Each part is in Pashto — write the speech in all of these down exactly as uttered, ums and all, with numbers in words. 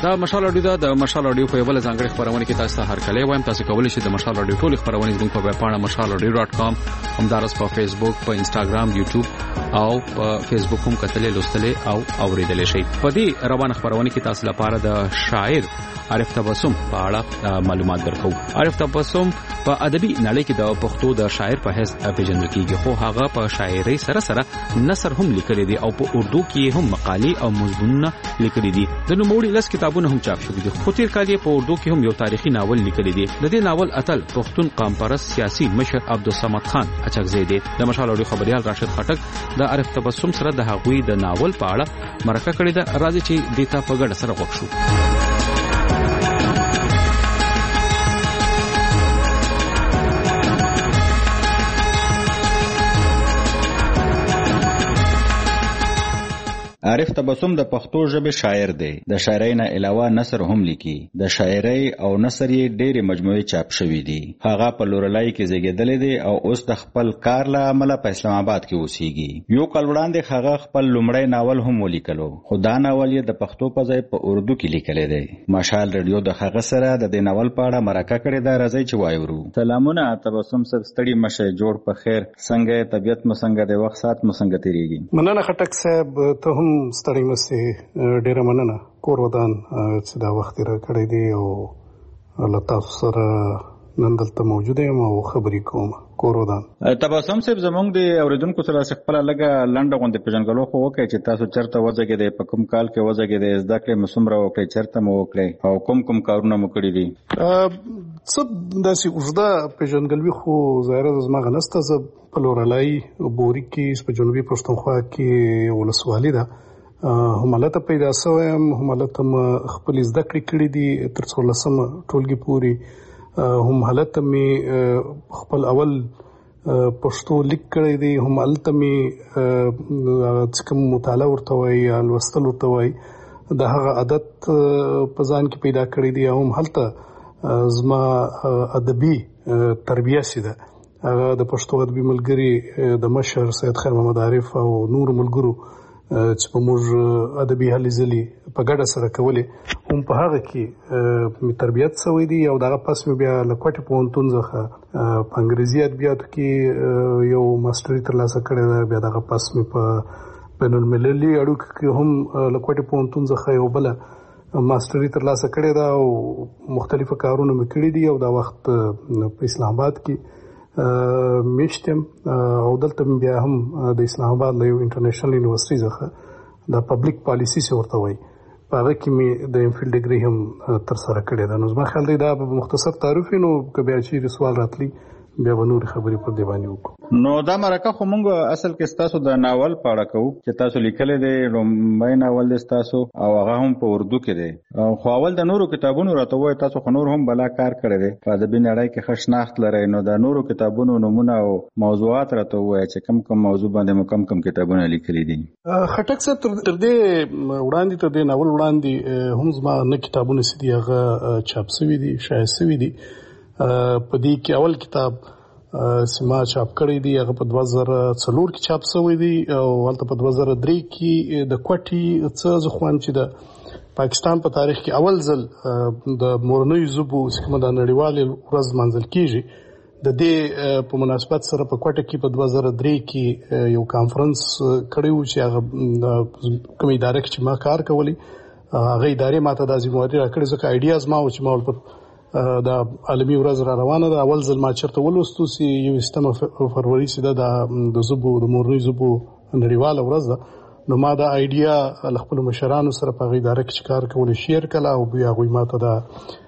دا مشال اډیو د مشال اډیو په بل ځانګړي خبرونه کې تاسو هر کله وایم تاسو کولی شئ د مشال اډیو ټول خبرونه زموږ په ویب پاڼه مشال اډیو ډاټ کام همدارس په فیسبوک په انستګرام یوټیوب او په فیسبوک هم کتلې لوستلې او اوریدلې شئ. په دې روانه خبرونه کې تاسو لپاره د شاعر عارف تبسم په اړه معلومات درکو. عارف تبسم په ادبي نړۍ کې د پښتو د شاعر په حیث پیژندل کیږي، خو هغه په شاعرۍ سره سره نثر هم لیکلي دي او په اردو کې هم مقالې او مضمونونه لیکلي دي. د نوموړي لس کتابونه هم چاپ شوي دي، خو تیر کال یې په اردو کې هم یو تاریخي ناول لیکلی دی. د دې ناول اتل پښتون قام پرست سیاسي مشر عبدالصمد خان اچکزی دی. د مشال اډیو خبريال راشد خټک د عارف تبسم سره د هغوی د ناول په اړه مرکه کړې ده. راځي چې دیتا په ګډه سره وښو. عارف تبسم د پښتو ژبې شاعر دی. د شاعرۍ نه علاوه نثر هم لیکي. د شاعرۍ او نثر یې ډېرې مجموعې چاپ شوي دي. هغه په لورلای کې زیږېدلی دی او اوس د خپل کار له امله په اسلام آباد کې اوسېږي. یو کال وړاندې هغه خپل لومړی ناول هم ولیکلو، خو دا ناول یې د پښتو په ځای په اردو کې لیکلی دی. مشال رادیو د هغه سره د دې ناول په اړه مرکه کړې ده. راځئ چې وایورو. سلامونه تبسم صاحب، ستړي مشه، جوړ په خیر، څنګه طبیعت مو څنګه دی، وخت ساعت مو څنګه تیریږي؟ مننه خټک صاحب، ته هم ستړی مسې، ډیره مننه. کور ودان چې دا وخت را کړی دی او له تاسو سره نن دلته موجود یم او خبرې کوم. کور ودان. تبسم صاحب، زموږ د اوریدونکو سره خپل لږه لنډه غونډه پیژنګلو خو وکړي چې تاسو چرته وځګېدئ، په کوم کال کې وځګېدئ، زده کړې مو څومره وکړې، چرته مو وکړې او کوم کوم کارونه مو کړي دي؟ څه داسې اوږده پیژنګلوي خو ظاهره زما غنسته. زه په لورلای بوري کې په جنوبي پښتونخوا کې ولسوالي ده، همالته پیدا شوم. همالته م خپل زده کړې کړې دي تر څوارلسمه ټولګي پورې. همالته مې خپل اول پښتو لیک کړی دی. همالته مې چې کوم مطالعه ورته وایي یا لوستل ورته وایي د هغه عادت په ځان کې پیدا کړی دی. او همالته زما ادبي تربیه سي ده. هغه د پښتو ادبي ملګري د مشر سید خیر محمد عارف او نور ملګرو چې په موږ ادبي هلې ځلې په ګډه سره کولې، هم په هغه کې مې تربیت شوی دی. او دغه پس مې بیا له کوټې پوهنتون څخه په انګریزي ادبیاتو کې یو ماسټري ترلاسه کړې ده. بیا دغه پس مې په بین المللي اړیکو کې هم له کوټې پوهنتون څخه یو بله ماسټري ترلاسه کړې ده او مختلفه کارونه مې کړي دي. او دا وخت په اسلام آباد کې میشتم او دلته بیا هم د اسلام آباد له یو انټرنیشنل یونیورسيټي څخه د پبلک پالیسی څه ورته وایي په هغه کې مې د ایم فیل ډیګري هم تر سره کړې ده. نو زما خیال دی دا به مختصر تعریف وي، نو که بیا چیرې سوال راتلی بیا به نورې خبرې پر دې باندې وکړو. نو دا مرکه خو موږ اصل کې ستاسو د ناول په اړه کوو چې تاسو لیکلی دی. لومړی ناول دی ستاسو او هغه هم په اردو کې دی. خو اول د نورو کتابونو راته وایي، تاسو خو نور هم بلا کار کړی دی، په ادبي نړۍ کې ښه شناخت لرئ. نو د نورو کتابونو نومونه او موضوعات راته ووایي چې کوم کوم موضوع باندې مو کوم کوم کتابونه لیکلي دي. خټک صاحب، تر دې وړاندې تر دې ناول وړاندې هم زما نه کتابونه چې دي هغه چاپ شوي دي، شایع شوي دي. په دې کې اول کتاب سما چاپ کړی دی هغه په دوه زره څلور کې چاپ شوی دی او هلته په دوه زره درې کې د کوټي څه ځخوان چې د پاکستان په تاریخ کې اول ځل د مورنۍ ژبو چې کومه د نړیوالې ورځ منځل کیږي، د دې په مناسبت سره په کوټه کې په دوه زره درې کې یو کانفرنس کړی و چې هغه کوم اداره کې چې ما کار کولی هغه ادارې ماته د ذمہواري راکړې، ځکه آیډیاز ما و چې ما ول د عالمي ورځ را روانه ده. اول ځل ما چرته ولوستو چې یوویشتمه فروری چې ده د ژبو د مورنۍ ژبو نړیواله ورځ ده، نو ما دا آیډیا له خپلو مشرانو سره په هغه اداره کې چې کار کولی شیر کړه او بیا هغوی ماته دا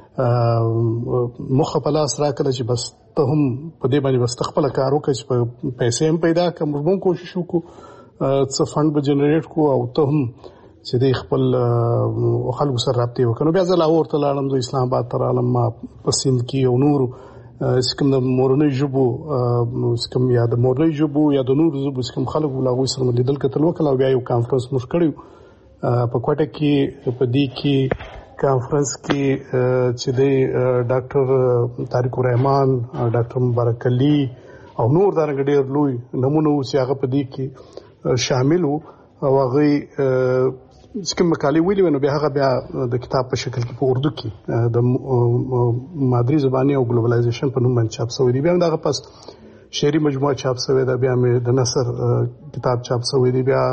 مخه په لاس راکړه چې بس ته هم په دې باندې بس ته خپله کار وکړه چې په پیسې هم پیدا کړه. موږ هم کوشش وکړو څه فنډ به جنریټ کړو او ته هم چې د خپل خلکو سره رابطې وکړو. بیا زه لاهور ته لاړم، زه اسلام آباد ته رالم، ما په سیند کې او نورو چې کوم د مورنۍ ژبو چې کوم یا د مورنۍ ژبو یا د نورو ژبو چې کوم خلک وو له هغوی سره مې لیدل کتل وکړل او بیا یو کانفرنس موږ کړی په کوټه کې. په دې کې کانفرنس کې چې د ډاکټر طارق الرحمن، ډاکټر مبارک علي او نور دارنګه ډېر لوی نمونه وو چې هغه په دې کې شامل وو او هغوی کوم مقالې ویلې نو بیا هغه بیا د کتاب په شکل کې په اردو کې د مادری زباني او ګلوبلایزیشن په نوم باندې چاپ شوی دی. بیا دغه پس شعري مجموعه چاپ شوی ده، بیا مې د نثر کتاب چاپ شوی دی، بیا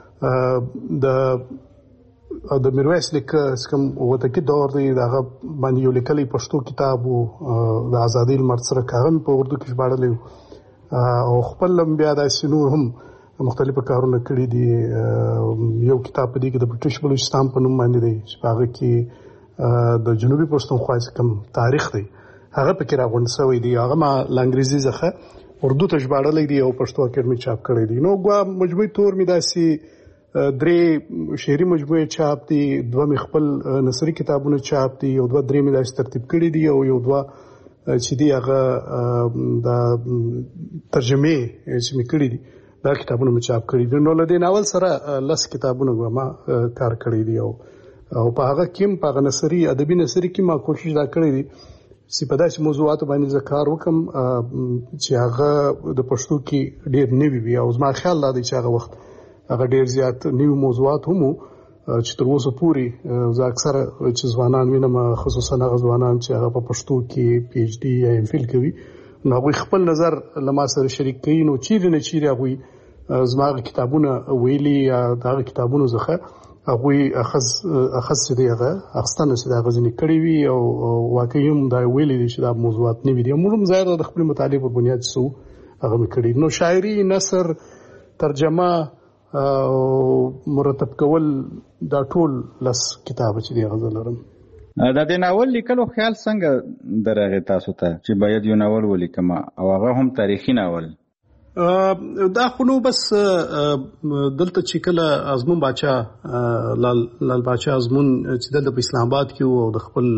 د د میرویس لیکه کوم وتکی دور دی دغه باندې یو لیکلی پښتو کتاب او د ازادي لمر سره کاغم په اردو کې ژباړلی او خپل بیا د سينور هم مختلفه کارونه کړي دي. یو کتاب په دې کې د برټش بلوچستان په نوم باندې دی چې هغه کې د جنوبي پښتونخوا کوم تاریخ دی هغه پکې راغونډ شوی دی. هغه ما لانګریزي ځخه اردو ته ژباړلی دی او پښتو اکیډمي چاپ کړی دی. نو ګوا مجموعي تور می داسي درې شعري مجموعه چاپ دي، دوه می خپل نثري کتابونه چاپ دي او دوه درې می داسي ترتیب کړي دي او یو دوه چې دی هغه د ترجمه چې می کړي دي دا کتابونه می چاپ کړي دي. نو لدې ناول سره لس کتابونه ما کار کړی دی او او په هغه کې په نثري ادبي نثري کې ما کوشش دا کړی دی چې په داسې موضوعاتو باندې ذکر وکم چې هغه د پښتو کې ډېر نوي وي او زما خیال دا دی چې هغه وخت هغه ډېر زیات نوي موضوعات هم چې تر اوسه پورې زه اکثره چې ځوانان وینم خصوصا هغه ځوانان چې هغه په پښتو کې پی ایچ ډي یا ایم فیل کوي نو هغوی خپل نظر له ما سره شریک کوي. نو چیرې نه چیرې هغوی زما هغه کتابونه ویلي یا د هغه کتابونو څخه هغوی اخذ اخذ چې دی هغه اخستانه چې دا غزنی کړی وي او واقعي هم دا ویلي دي چې دا موضوعات نه وي دي. موږ هم زیاده د خپل مطالعې په بنیاد سو هغه مې کړی. نو شاعري، نثر، ترجمه او مرتب کول دا ټول لس کتاب چې دی هغه لرم. دا د ناول لیکلو خیال څنګه درغه تاسو ته چې باید یو ناول ولیکم او هغه هم تاریخي ناول؟ دا خو نو بس دلته چې کله ازمون باچا لال لال باچا ازمون چې دلته په اسلام آباد کې او د خپل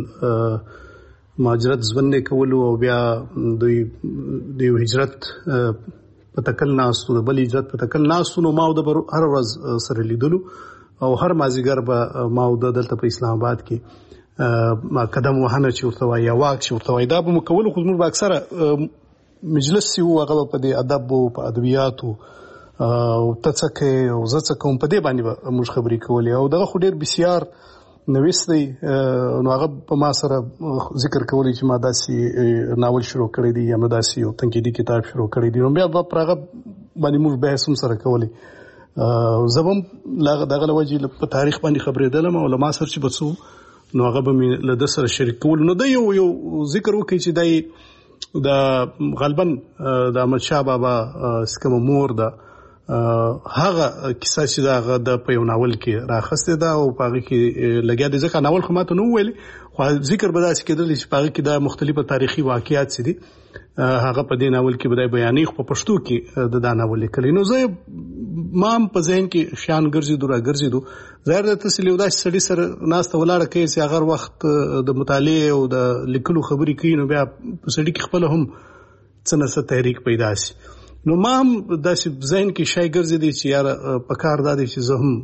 مهاجرت ژوند کولو او بیا دوی د هجرت په تکل ناستو د بل هجرت په تکل ناستو نو ما د هر ورځ سره لیدلو او هر مازیګر به ما د دلته په اسلام آباد کې ما قدم وهنه چې ورته وایي واک چې ورته وایي دا به مو کولو خو موږ به اکثره مجلس سی وو هغه په دې ادب او په ادبیاتو او تڅکه او زڅکه په دې باندې موږ خبرې کولې او دغه خو ډېر بسیار نوښت دی. نو هغه په ما سره ذکر کولی چې ما داسې ناول شروع کړی دی یا ما داسې یو تنقیدي کتاب شروع کړی دی. نو بیا په هغه باندې موږ بحث هم سره کولی. زه به هم دغه له وجې په تاریخ باندې خبرېدلم او له ما سره چې به څه نو هغه به مې له ده سره شریک کول. نو د یو یو ذکر وکړي چې دی د غالبا د احمد شاه بابا سکه مور ده هغه کیسه چې دا د په یو ناول کې راخسته ده او په هغه کې لګیا دي. ځکه ناول خو ماته نو ویل خو ذکر به داسې کېدل چې په هغه کې د مختلفه تاریخي واقعیات چې دي هغه په دې ناول کې بدای بیانې خو په پښتو کې د دا ناول لیکلی. نو زه مام په ذهن کې شان ګرځېدو را ګرځېدو ظاهر ده تاسو له داسې سړي سره ناسته ولاړه کوي چې هغه وخت د مطالعې او د لیکلو خبرې کوي نو بیا په سړي کې خپل هم څه نه څه تحریک پیدا شي. نو ما هم داسې ذهن کې شای ګرځېدی چې یاره په کار دا دی چې زه هم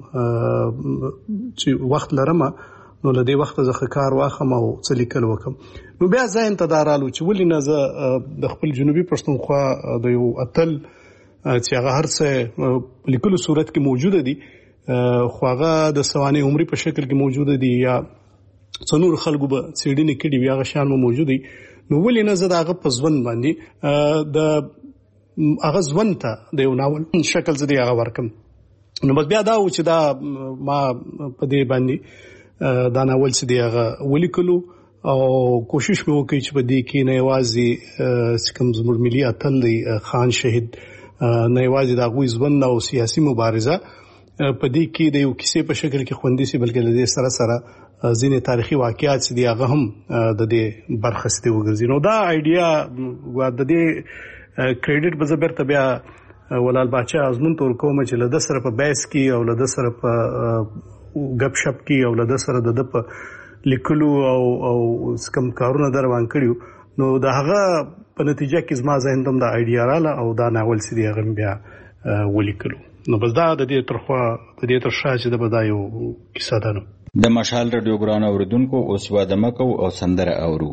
چې وخت لرم نو له دې وخته زه کار واخم او څه لیکل وکم. نو بیا ذهن ته دا رالو چې ولې نه زه د خپل جنوبي پښتونخوا د یو اتل چې هغه هر څه لیکلو صورت کې موجوده دي خو هغه د سوانح عمري په شکل کې موجوده دي یا څنور خلکو به څېړنې کړي وي هغه شان مو موجود دي. نو ولې نه زه د هغه په ژوند باندې د هغه ژوند ته د یو ناول شکل زه د هغه ورکم. نو بس بیا دا و چې دا ما په دې باندې دا ناول چې دی هغه ولیکلو او کوشش مې وکړ چې په دې کې نه یوازې کوم زموږ ملي اتل دی خان شهید نه یوازې د هغوی ژوند او سیاسي مبارزه په دې کې د یو کیسې په شکل کې خوندي سي بلکې له دې سره سره ځینې تاریخي واقعیات چې دی هغه هم د دې برخسته وګرځي. نو دا آیډیا د دې کریډټ به زه بیرته بیا ولال باچا ازمون ته ورکوم چې له ده سره په بحث کې او له ده سره په ګپ شپ کې او له ده سره د ده په لیکلو او او کوم کارونه در روان کړیو نو د هغه په نتیجه کې زما ذهن ته دا آیډیا رااله او دا ناول چې دی هغه بیا ولیکلو. نو بس دا د دې ترخوا د دې تر شا چې د بدایو کیسه ده. نو د مشال رادیو ګران اوریدونکو اوس واده مکو او سندره اورو.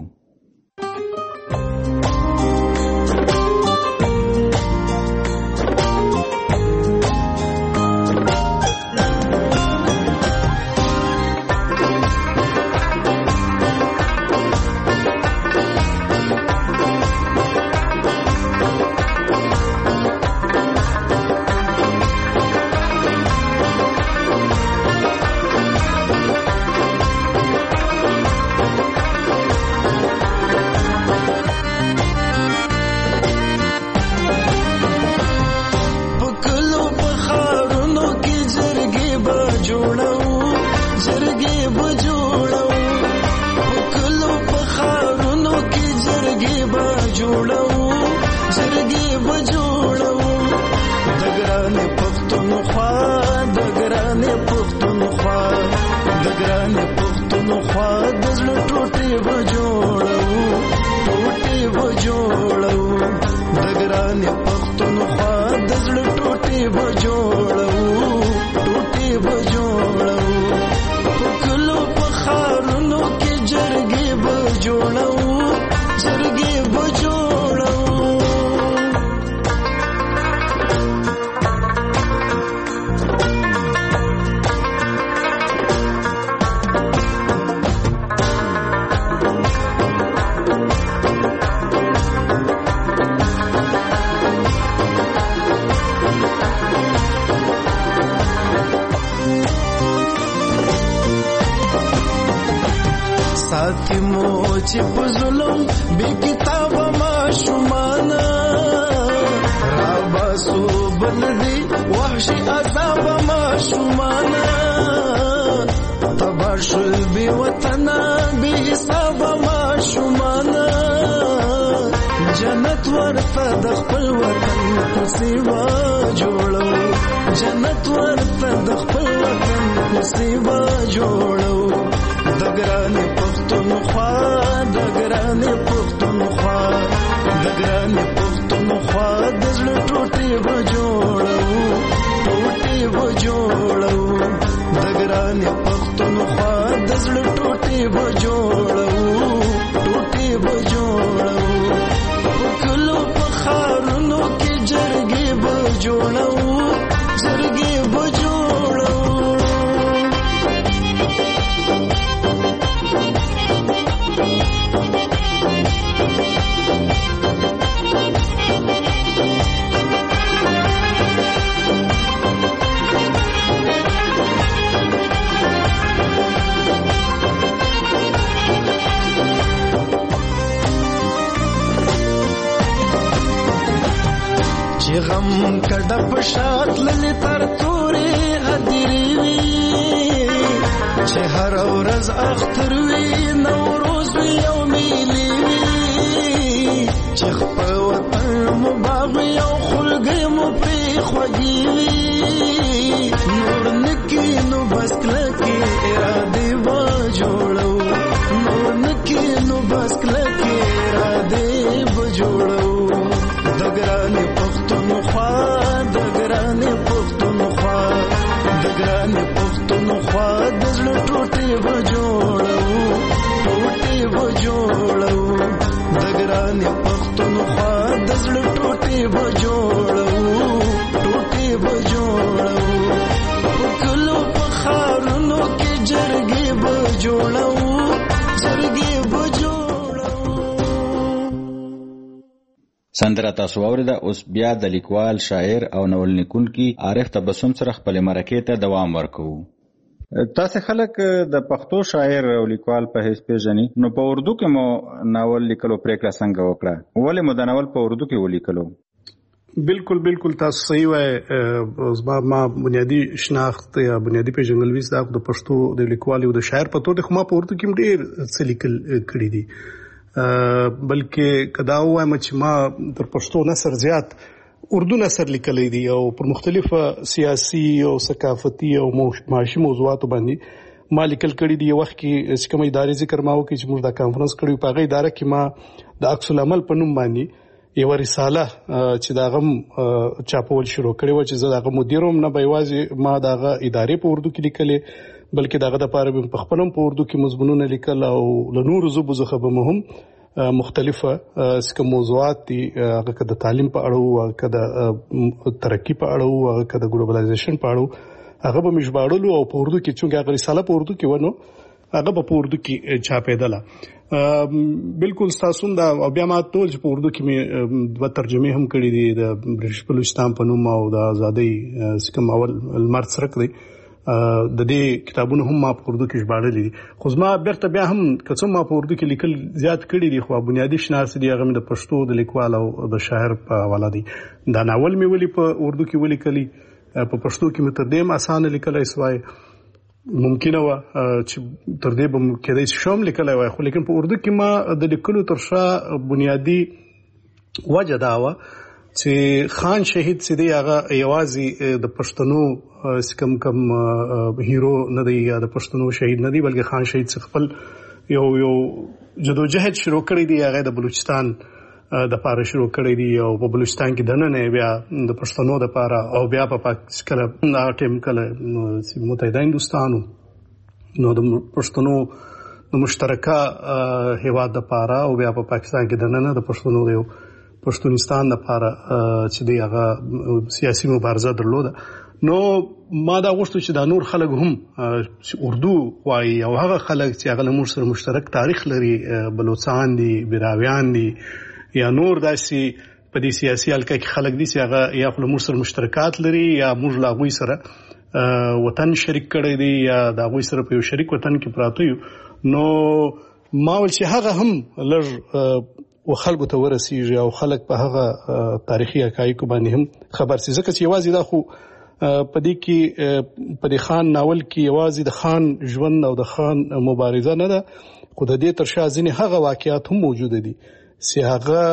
به جوړو زړګي به جوړو د ګرانې پښتونخوا د ګرانې پښتونخوا د ګرانې پښتونخوا د زړه ټوټې به جوړو ټوټې به جوړو د ګرانې پښتونخوا د زړه ټوټې به جوړو ټوټې به جوړو په کلو په ښارونو کې جرګې به جوړو جرګې به جوړو ساتي مو چې په ظلم بې کتابه ماشومانه راباسو بلدي وحشي عذابه ماشومانه تبار شول بې وطنه بې حسابه ماشومانه جنت ورته د خپل وطن کوڅې به جوړو جنت ورته د خپل وطن کوڅې به جوړو د ګرانې پښتونخوا د ګرانې پښتونخوا د ګرانې پښتونخوا د زړه ټوټې به جوړو ټوټې به جوړو د ګرانې پښتونخوا د زړه ټوټې به جوړو ټوټې به جوړو په کلو په ښارونو کې جرګې به جوړو جرګې به جوړو چې غم کډه په شات للی تر تورې هدیرې وي چې هر ورځ اختر وي نوروز وي او میلې وي چې خپل وطن مو باغ وي او خلګۍ مو پرې خوږې وي نور نکي نو بس کلکې ارادې به جوړو نور نکي نو بس کلکې ارادې به جوړو د ګرانې پښتونخوا د ګرانې پښتونخوا د ګرانې پښتونخوا د زړه ټوټې به جوړو ټوټې به جوړو د ګرانې پښتونخوا د زړه ټوټې به جوړو ټوټې به جوړو په کلو په ښارونو کې جرګې به جوړو جرګې به جوړو سندره تاسو واوریده. اوس بیا د لیکوال شاعر او ناول لیکونکي عارف تبسم سره خپل مرکې ته دوام ورکوو. تاسو خلک د پښتو شاعر او لیکوال په حیث پیژنئ، نو په اردو کې مو ناول لیکلو پریکړه څنګه وکړه؟ ولې مو د ناول په اردو کې ولیکلو؟ بالکل بالکل تاسو صحیح وای. زما ما بنیادی شناخت یا بنیادی پیژندګلوي زده د پښتو د لیکوال او د شاعر په توګه خو ما په اردو کې ډېر څه لیکل کړي دي، بلکې کدا وایم چې ما تر پښتو نثر زیات اردو نثر لیکلی دي او پر مختلفه سیاسي او ثقافتي او معاشي موضوعاتو باندې ما لیکل کړي دي. یو وخت کې چې کومه ادارې ذکر ما وکړي چې موږ دا کانفرنس کړو، په هغه اداره کې ما د عکس العمل په نوم باندې یو رساله چې دا غم چاپول شروع کړي و چې زه دغه مدیروم نه بېوازي ما دغه ادارې په اردو کې لیکلې، بلکې دغه د پاره په خپلم په اردو کې مضمونونه لیکل او له نورو ژبو څخه به مهم مختلفه څه موضوعات دي، هغه د تعلیم په اړه او هغه د ترقی په اړه او هغه د ګلوبلایزیشن په اړه هغه به مشباړلو او په اردو کې چې هغه رساله په اردو کې ونه هغه په اردو کې چاپېدله. بالکل تاسو دا بیا ما ټول چې په اردو کې مې دوه ترجمه هم کړې دي د برټش بلوچستان په نوم او د ازادۍ سکم اول المرد سرک دی، د دې کتابونو هم ما په اردو کې ژباړلې دي. خو زما بیرته بیا هم کڅوم ما په اردو کې لیکل زیات کړي دي، خو بنیادی شناخت دي هغه د پښتو د لیکوال او د شاعر په حواله دي. دا ناول مې ولې په اردو کې ولیکلی، په پښتو کې مې تر دې اسانه لیکلای سوای. ممکنه و چې تر دې به کېدای شي شوم لیکلای وای خو لیکن په اردو کې ما د لیکلو تر شا بنیادی وجه دا و چې خان شهید سیدی هغه یوازې د پښتنو کم کم هیرو نه دی یا د پښتنو شهید نه دی بلکې خان شهید خپل یو یو جدوجہد شروع کړی دی هغه د بلوچستان د پاره شروع کړی دی او په بلوچستان کې دنه بیا د پښتنو د پاره او بیا په پاکستان د ټیم کله متحده هندوستانو نو د پښتنو د مشترکه هیواد د پاره او بیا په پاکستان کې دنه د پښتنو د پښتونستان د پاره چې دی هغه سیاسي مبارزه درلوده نو ما دا غوښتل چې دا نور خلک هم اردو وایي او هغه خلک چې هغه موږ سره مشترک تاریخ لري بلوچستان دي براویان دي یا نور داسې په دې سیاسي حلقه کې خلک دي چې هغه یا خپل موږ سره مشترکات لري یا موږ لا غوي سره وطن شریک کړی دی یا دا غوي سره په یو شریک وطن کې پراته یو نو ما ول چې هغه هم لږ و خلکو ته ورسیږي او خلک په هغه تاریخي حقایق باندې هم خبر سي ځکه چې یوازې دا خو په دې کې په دې خان ناول کې یوازې د خان ژوند او د خان مبارزه نه ده خو د دې تر شا ځینې هغه واقعیات هم موجود دي چې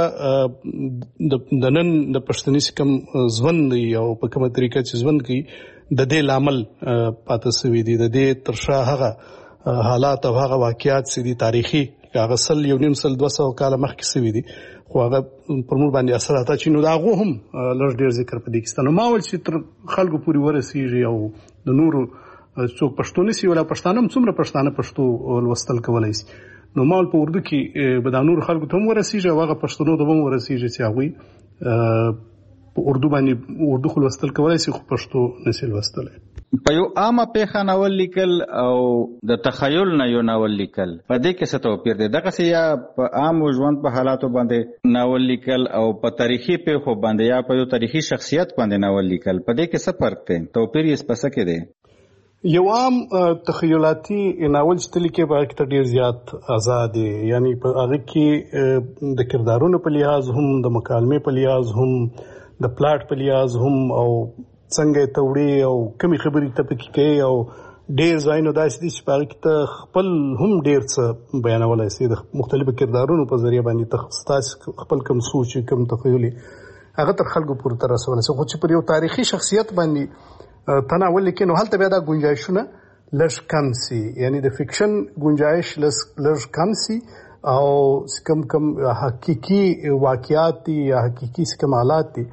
هغه د نن د پښتني کم ژوند دی او په کومه طریقه چې ژوند کوي د دې لامل پاتې سوي دي د دې تر شا هغه حالات او هغه واقعیات چې دي تاریخي هغه سل یو نیم سل دوه سوه کاله مخکې سوي دي خو هغه پر موږ باندې اثرات اچي نو دا هغه هم لږ ډیر ذکر په دې کې ستنه ما ول چې تر خلکو پورې ورسیږي او د نورو څوک پښتون سي ولا پښتانه څومره پښتانه پښتو لوستل کولای شي نو مال په اردو کې به د نور خلکو ته ورسیږي هغه پښتنو ته هم ورسیږي چې هغه په اردو باندې اردو خو لوستل کولای شي خو پښتو نشي لوستل په یو عامه پیښه ناول لیکل او د تخیل نه یو ناول لیکل په دې کې څه توپیر دی دغه څه یا په عام ژوند په حالاتو باندې ناول لیکل او په تاریخي پیښو باندې یا په یو تاریخي شخصیت باندې ناول لیکل په دې کې څه فرق دی توپیر یې څه کې دی یو عام تخیلاتي ناول چې لیکي په کې ډیر زیات آزاد دي یعنی په هغه کې د کردارونو په لحاظ هم د مکالمې په لحاظ هم د پلاټ په لحاظ هم او څنګه توړي او کمی خبرې ته پکې کوي او ډیر ځایونه داسې دي چې په هغه کې ته خپل هم ډیر څه بیانولی شي د مختلفو کردارونو په ذریعه باندې ستاسو خپل کوم سوچ کوم تخیل هغه تر خلکو پورې ته رسولی شي خو چې پر یو تاریخي شخصیت باندې تناول لیکي نو هلته بیا دا گنجایشونه لږ کم سي یعنی د فکشن گنجایش لږ کم سي او کم کم حقیقي واقعیات دي یا حقیقي کم حالات دي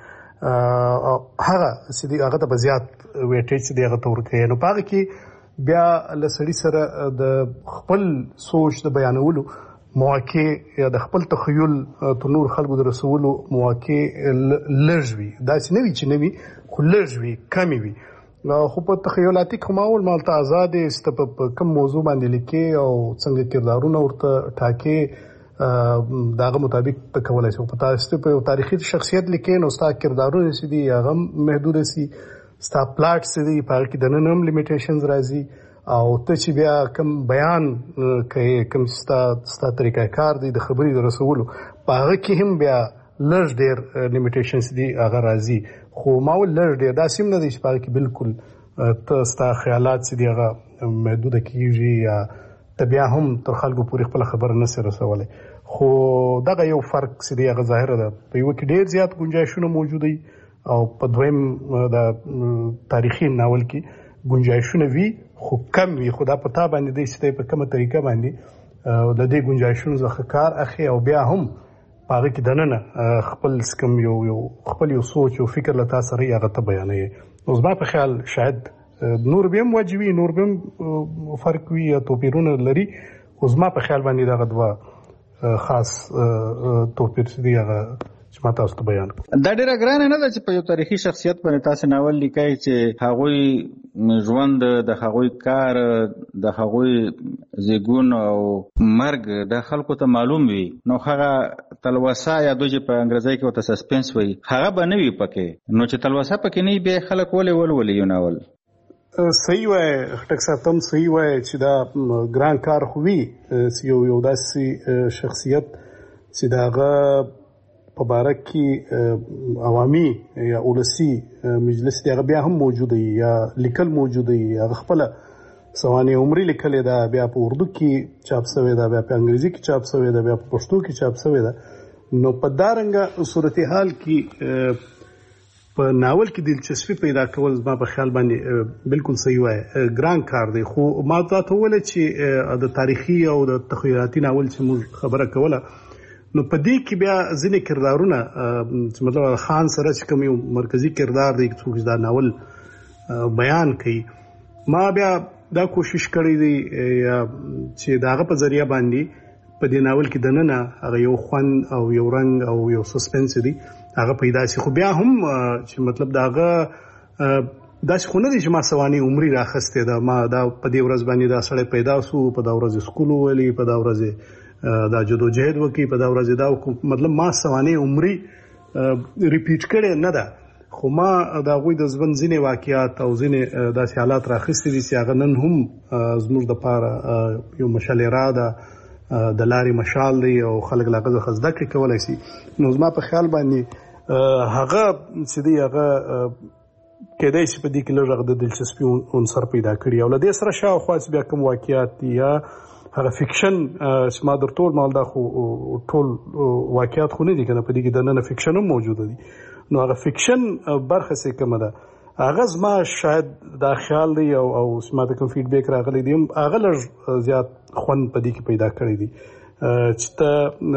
هغه سدي هغه ته بزیات ویټیج دی هغه تور کوي نو پاره کې بیا لسړي سره د خپل سوچ د بیانولو مواقع یا د خپل تخیل ته نور خلکو د رسولو مواقع لږوي دا چې نوي چې نوي خو لږوي کمی وي خو په تخیلاتي کماول مالته آزاد است په کوم موضوع باندې لیکي او څنګه کردارونه ورته ټاکي داغه مطابق تکولای شي په تاسو په تاریخي شخصیت لیکي نو ستا کردارونه سي دي هغه محدود سي ستا پلاټ سي دي په کې د ننم لیمیټیشنز راځي او ته چې بیا کوم بیان کوي کوم ستا ستا طریقې کار دي د خبرې د رسولو په هغه کې هم بیا لږ ډیر لیمیټیشنز دي هغه راځي خو ما ول لږ ډیر دا سیم نه دي چې په کې بالکل ته ستا خیالات سي دي هغه محدود کیږي یا بیا هم تر خلکو پورې خپل خبره نه سره رسولای خو دغه یو فرق سي دی هغه ظاهر ده په یو کې ډیر زیات گنجایشونه موجود دي او په دویم د تاریخي ناول کې گنجایشونه وی خو کم وی خدا پتا باندې د ستې په کومه طریقه باندې د دې گنجایشونو ځخه کار اخی او بیا هم پاره کې دننه خپل سکم یو یو خپل یو سوچ او فکر لته سره هغه ته بیانوي اوس ما په خیال شاید نور بهم واجبي نور بهم فرق وي یا توپیرونه لري اوس ما په خیال باندې دا غوډه خاص توپیر دي هغه چې ما تاسو ته بیان کوم دا ډیره ګرانه نه ده چې په یو تاریخي شخصیت باندې تاسو ناول لیکای چې هغوی ژوند د هغوی کار د هغوی زیګون او مرګ د خلکو ته معلوم وي نو هغه تلوسه یا دوی په انګریزي کې وته سسپنس وي هغه به نه وي پکې نو چې تلوسه پکې نه به خلک ولې ولولي یو ناول صحیح وای ټک ساتم صحیح وای چې دا ګران کار خووي چې یو یو داسې شخصیت چې داغه په بارک کې عوامي یا اولسي مجلس دی هغه بیا هم موجود دی یا لیکل موجود دی هغه خپل سوانح عمري لیکلې ده، بیا په اردو کې چاپ شوی ده، بیا په انګریزي کې چاپ شوی ده، بیا په پښتو کې چاپ شوی ده. نو په دارنګه صورتحال کې په ناول کې دلچسپي پیدا کول زما په خیال باندې بالکل صحیح وای، ګران کار دی. خو ما تاسو ول چې د تاریخي او د تخیلاتي ناول چې موږ خبره کوله، نو په دې کې بیا ځینې کردارونه چې مطلب خان سره چې کوم یو مرکزی کردار دی چې دا ناول بیان کوي، ما بیا دا کوشش کړی دی چې داغه په ذریعہ باندې په دې ناول کې دننه هغه یو خوند او یو رنگ او یو سسپنس دی هغه پیدا شي. خو بیا هم چې مطلب داغه داسې خو نه دی چې ما سوانح عمري راخسته ده، ما دا په دې ورځ باندې دا سړی پیدا شو، په دا ورځ سکول ولي، په دا ورځ دا جدوجہد وکي، په دا ورځ دا مطلب ما سوانح عمري ریپیټ کړي نه ده. خو ما دا غوي د ځوان ځینې واقعیات او ځینې داسې حالات راخستې دي چې هغه نن هم زموږ د پاره یو مشعل را ده، د لارې مشال دی او خلک لا غزه خزده کې کولای شي. نو زما په خیال باندې هغه چې دی هغه کېدای شي په دې کې لږ د دلچسپي عنصر پیدا کړي. او له دې سره شاوخوا چې بیا کوم واقعیات دي یا هغه فکشن چې ما در ټول مال دا خو ټول واقعیات خو نه دي کنه، په دې کې د نن فکشن هم موجوده دي. نو هغه فکشن برخه څه کومه ده، هغه زما شاید دا خیال دی او او زما د کوم فیډبیک راغلی دی هغه لږ زیات خوند په دې کې پیدا کړی دی چې ته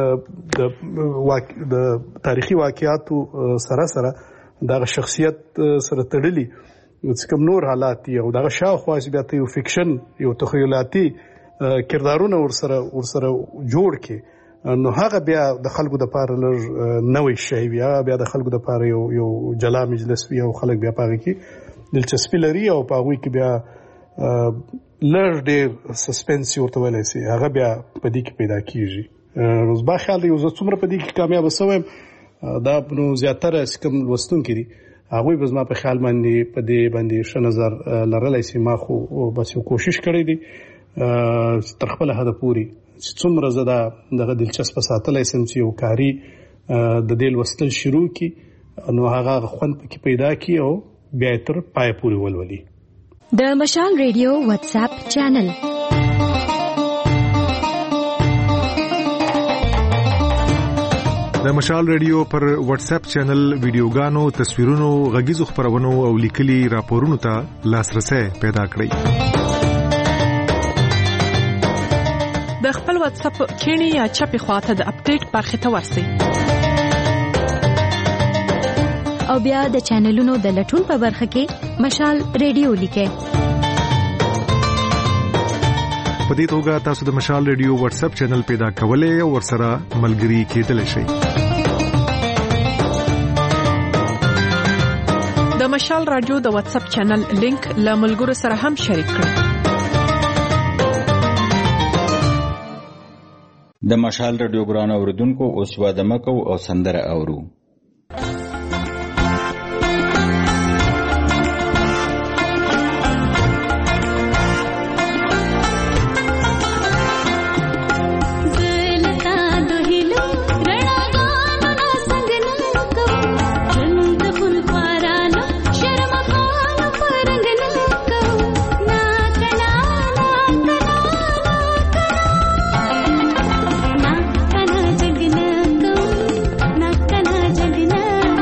د تاریخي واقعیاتو سره سره دغه شخصیت سره تړلی چې کوم نور حالات دي او دغه شاوخوا چې بیا ته یو فکشن یو تخیلاتي کردارونه ورسره ورسره جوړ کې، نو هغه بیا د خلکو د پاره لږ نوې شی بیا بیا د خلکو د پاره یو یو جلا مجلس وي او خلک بیا پاره کې دلچسپي لري او پاغوي کې بیا لږ ډېر سسپنس ورته ولې سي هغه بیا په دې کې پیدا کیږي. روز با خیال دی زه څومره په دې کې کامیاب شوم دا نو زیاتره کوم لوستونکي دي هغه به زما په خیال باندې په دې باندې ش نظر لرلای سي. ما خو بس یو کوشش کړی دی تر خپل هدف پوري چې څومره زده دغه دلچسپ ساتلای سم چې یو کاری د دې لوستل شروع کی نو هغه خوند پکې پیدا کی او بیا تر پای پوري ولولي. د مشال ریډیو واتس اپ چینل د مشال ریډیو پر واتس اپ چینل ویډیوګانو، تصویرونو، غږیزو خبرونو او لیکلي راپورونو ته لاسرسي پیدا کړئ. د خپل واتس اپ کینی یا چپی خواته د اپډیټ برخه ته ورسئ او بیا د چینلونو د لټون په برخه کې مشال ریډیو لیکئ. په دې توګه تاسو د مشال ریډیو واتس اپ چینل پیدا کولای او ورسره ملګري کېدلی شئ. د مشال رادیو د واتس اپ چینل لینک له ملګرو سره هم شریک کړئ. د مشال رادیو ګران اوریدونکو اوس واده مکو او سندره اورو. Na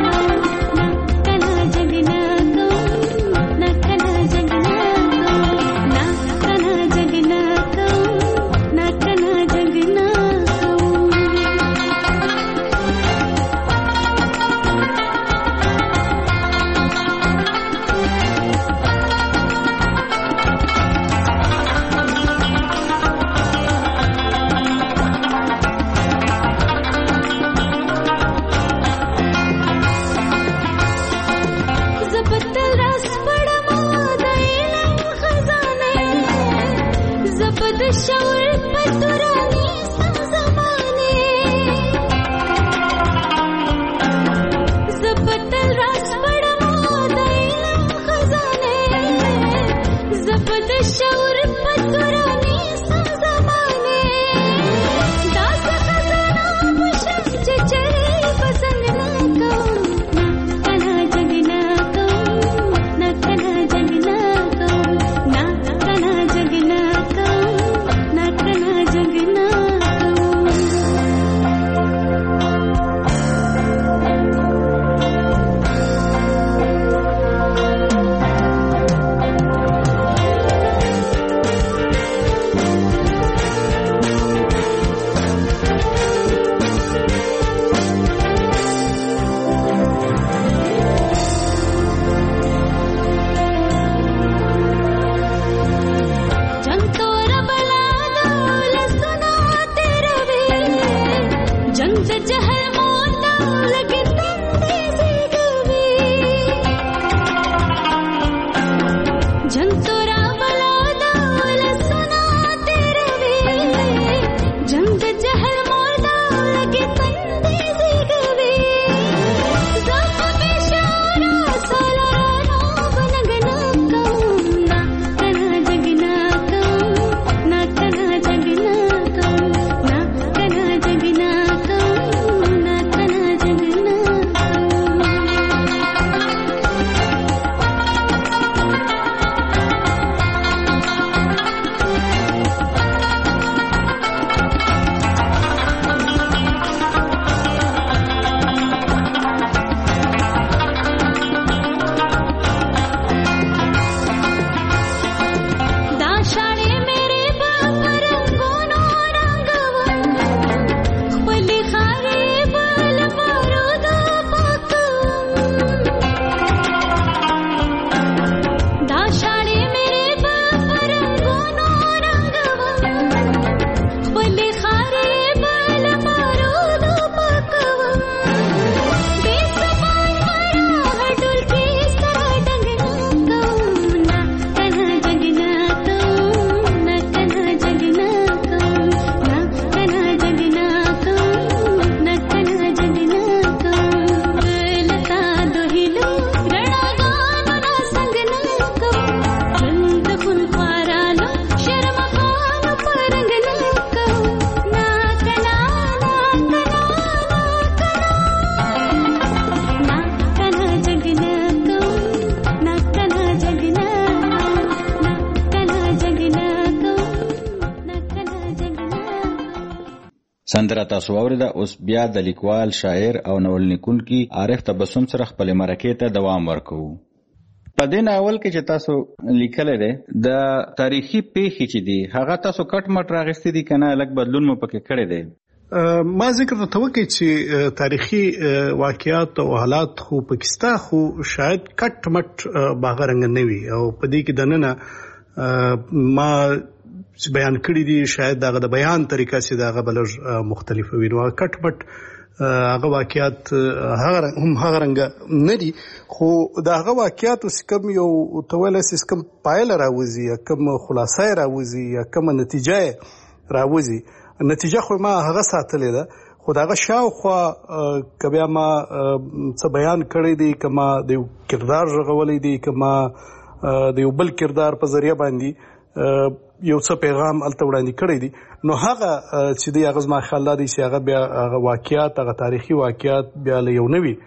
سندره تاسو اوریده. اوس بیا د لیکوال، شاعر او ناول لیکونکي عارف تبسم سره خپل مرکې ته دوام ورکوو. په دې ناول کې چې تاسو لیکل دي د تاریخي پیښې چې دي هغه تاسو کټ مټ راغستې دي کنه لږ بدلون مو پکې کړی دی؟ ما ذکر ته وکړ چې تاریخي واقعیات او حالات خو پاکستان خو شاید کټ مټ باغرنګ نه وي او په دې کې دنه ما بیان کړی دي شاید دغه د بیان طریقه چې دغه بلج مختلفه وي. نو کټ مټ هغه واقعیات هغه هم هغه رنګ نه دي خو دغه واقعیات کوم یو توله سیستم پایل راوځي کوم خلاصای راوځي یا کوم نتیجه راوځي. نتیجه خو ما هغه ساتلې ده خو داغه شاوخوا کبیا ما څه بیان کړی دی کما د کردار ژغولې دی کما د یو بل کردار په ذریعہ باندې یو څه پیغام الته وړاندې کړی دی. نو هغه چې دی هغه ما خیال دی چې هغه بیا هغه واقعیات هغه تاریخي واقعیات بیا له یو نوي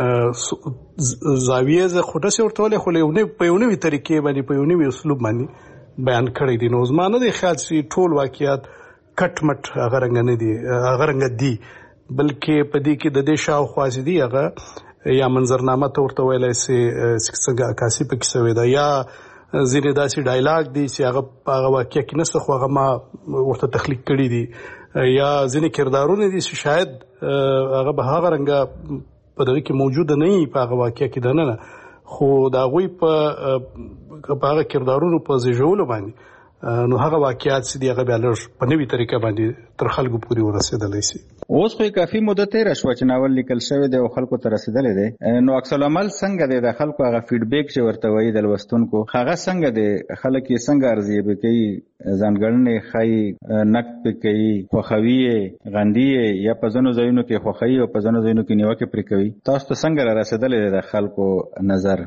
زاویه ز خوټه سي ورته خو له یو نوي په یو نوي طریقې باندې په یو نوي اسلوب باندې بیان کړی دی. نو زمانه د خیال چې ټول واقعیات کټ مټ هغه رنګ نه دي هغه رنګ دي بلکې په دې کې د دې شاوخوا دي هغه یا منظرنامه تورته ویلای سي څنګه عکاسي پکې سوی دا یا ځینې داسې ډایلاګ دي چې هغه هغه واقعیا کې نسخه خو هغه ما ورته تخلیق کړی دي یا ځینې کردارونه دي چې شاید هغه به هغه رنګ په دغه کې موجود نه وي په هغه واقعیا کې دنه خو دا غوي په هغه کردارونو په زیږولو باندې نو هغه واقعیات چې دی هغه بیا لږ په نوې طریقه باندې تر خلکو پورې ورسېدلی شي. اوس خو کافي موده تېره شوه چې ناول لیکل شوی دی او خلکو ته رسېدلی دی. نو عکس العمل څنګه دی د خلکو هغه فیډبیک چې ورته وایي د لوستونکو هغه څنګه دی؟ خلک یې څنګه ارزیابي کوي؟ ځانګړنې ښایي نقد پرې کوي خوښوي یې غندي یې یا په ځینو ځایونو کې خوښوي او په ځینو ځایونو کې نیوکې پرې کوي؟ تاسو ته څنګه را رسېدلی دی د خلکو نظر؟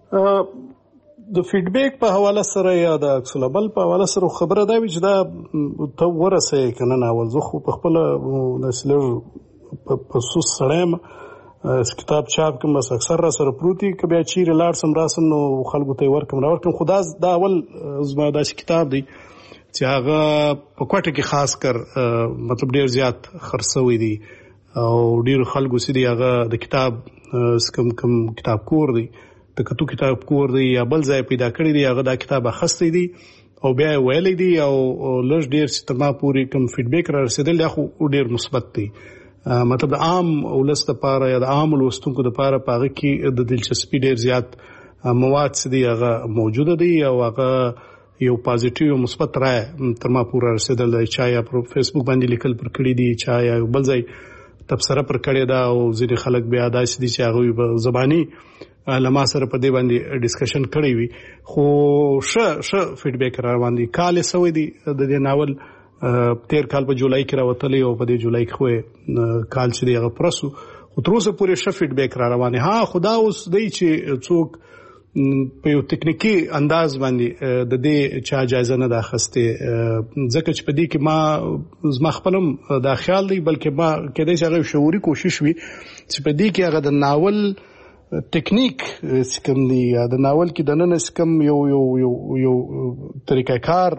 د فیډبیک په حواله سره یا د عکس العمل په حواله سره خبره دا وي چې دا ته ورسې کنه ناول زه خو په خپل نسلر په سوس سړیم کتاب چاپ کوم بس اکثر را سره پروتي کبه چیرې لاړ سم راسم نو خلکو ته ورکم راورکم خدا دا اول زما دا کتاب دی چې هغه په کوټه کې خاص کر مطلب ډیر زیات خرڅوي دي او ډیر خلکو سي دي هغه د کتاب کم کم کتاب کور دی د کتو کتاب کور دی یا بل ځای پیدا کړی دی هغه دا کتاب اخستې دي او بیا ویلې دي او لږ ډیر ستما پوری کم فیډبیک را رسیدل خو ډیر مثبت دی. مطلب د عام ولست لپاره یا د عام لوستونکو لپاره پاره کې د دلچسپي ډیر زیات مواد دي هغه موجوده دي او هغه یو پازیټیو مثبت رائے تر ما پورا رسیدل دی. چا یا په فیسبوک باندې لیکل پر کړی دي چا یا بل ځای تبصره پر کړی دا او ځینې خلک بیا داسې دي چې هغه په زبانی لما سره په دې باندې ډیسکشن کړی وي خو ش ش فیډبیک را روان دي. کال سوي دي د دې ناول تیر کال په جولای کې راوتلی او په دې جولای کې خو کال چې دی هغه پرسو خو تر اوسه پورې ش فیډبیک را روان دي. ها خدا اوس دی چې څوک په یو ټکنیکی انداز باندې د دې چا جایزه نه داخسته ځکه چې په دې کې ما زما خپلم دا خیال دی بلکې ما کېدای شي هغه شعوري کوشش وي چې په دې کې هغه د ناول ټکنیک سکم دی یا د ناول کې د نن سکم یو یو یو یو طریقه کار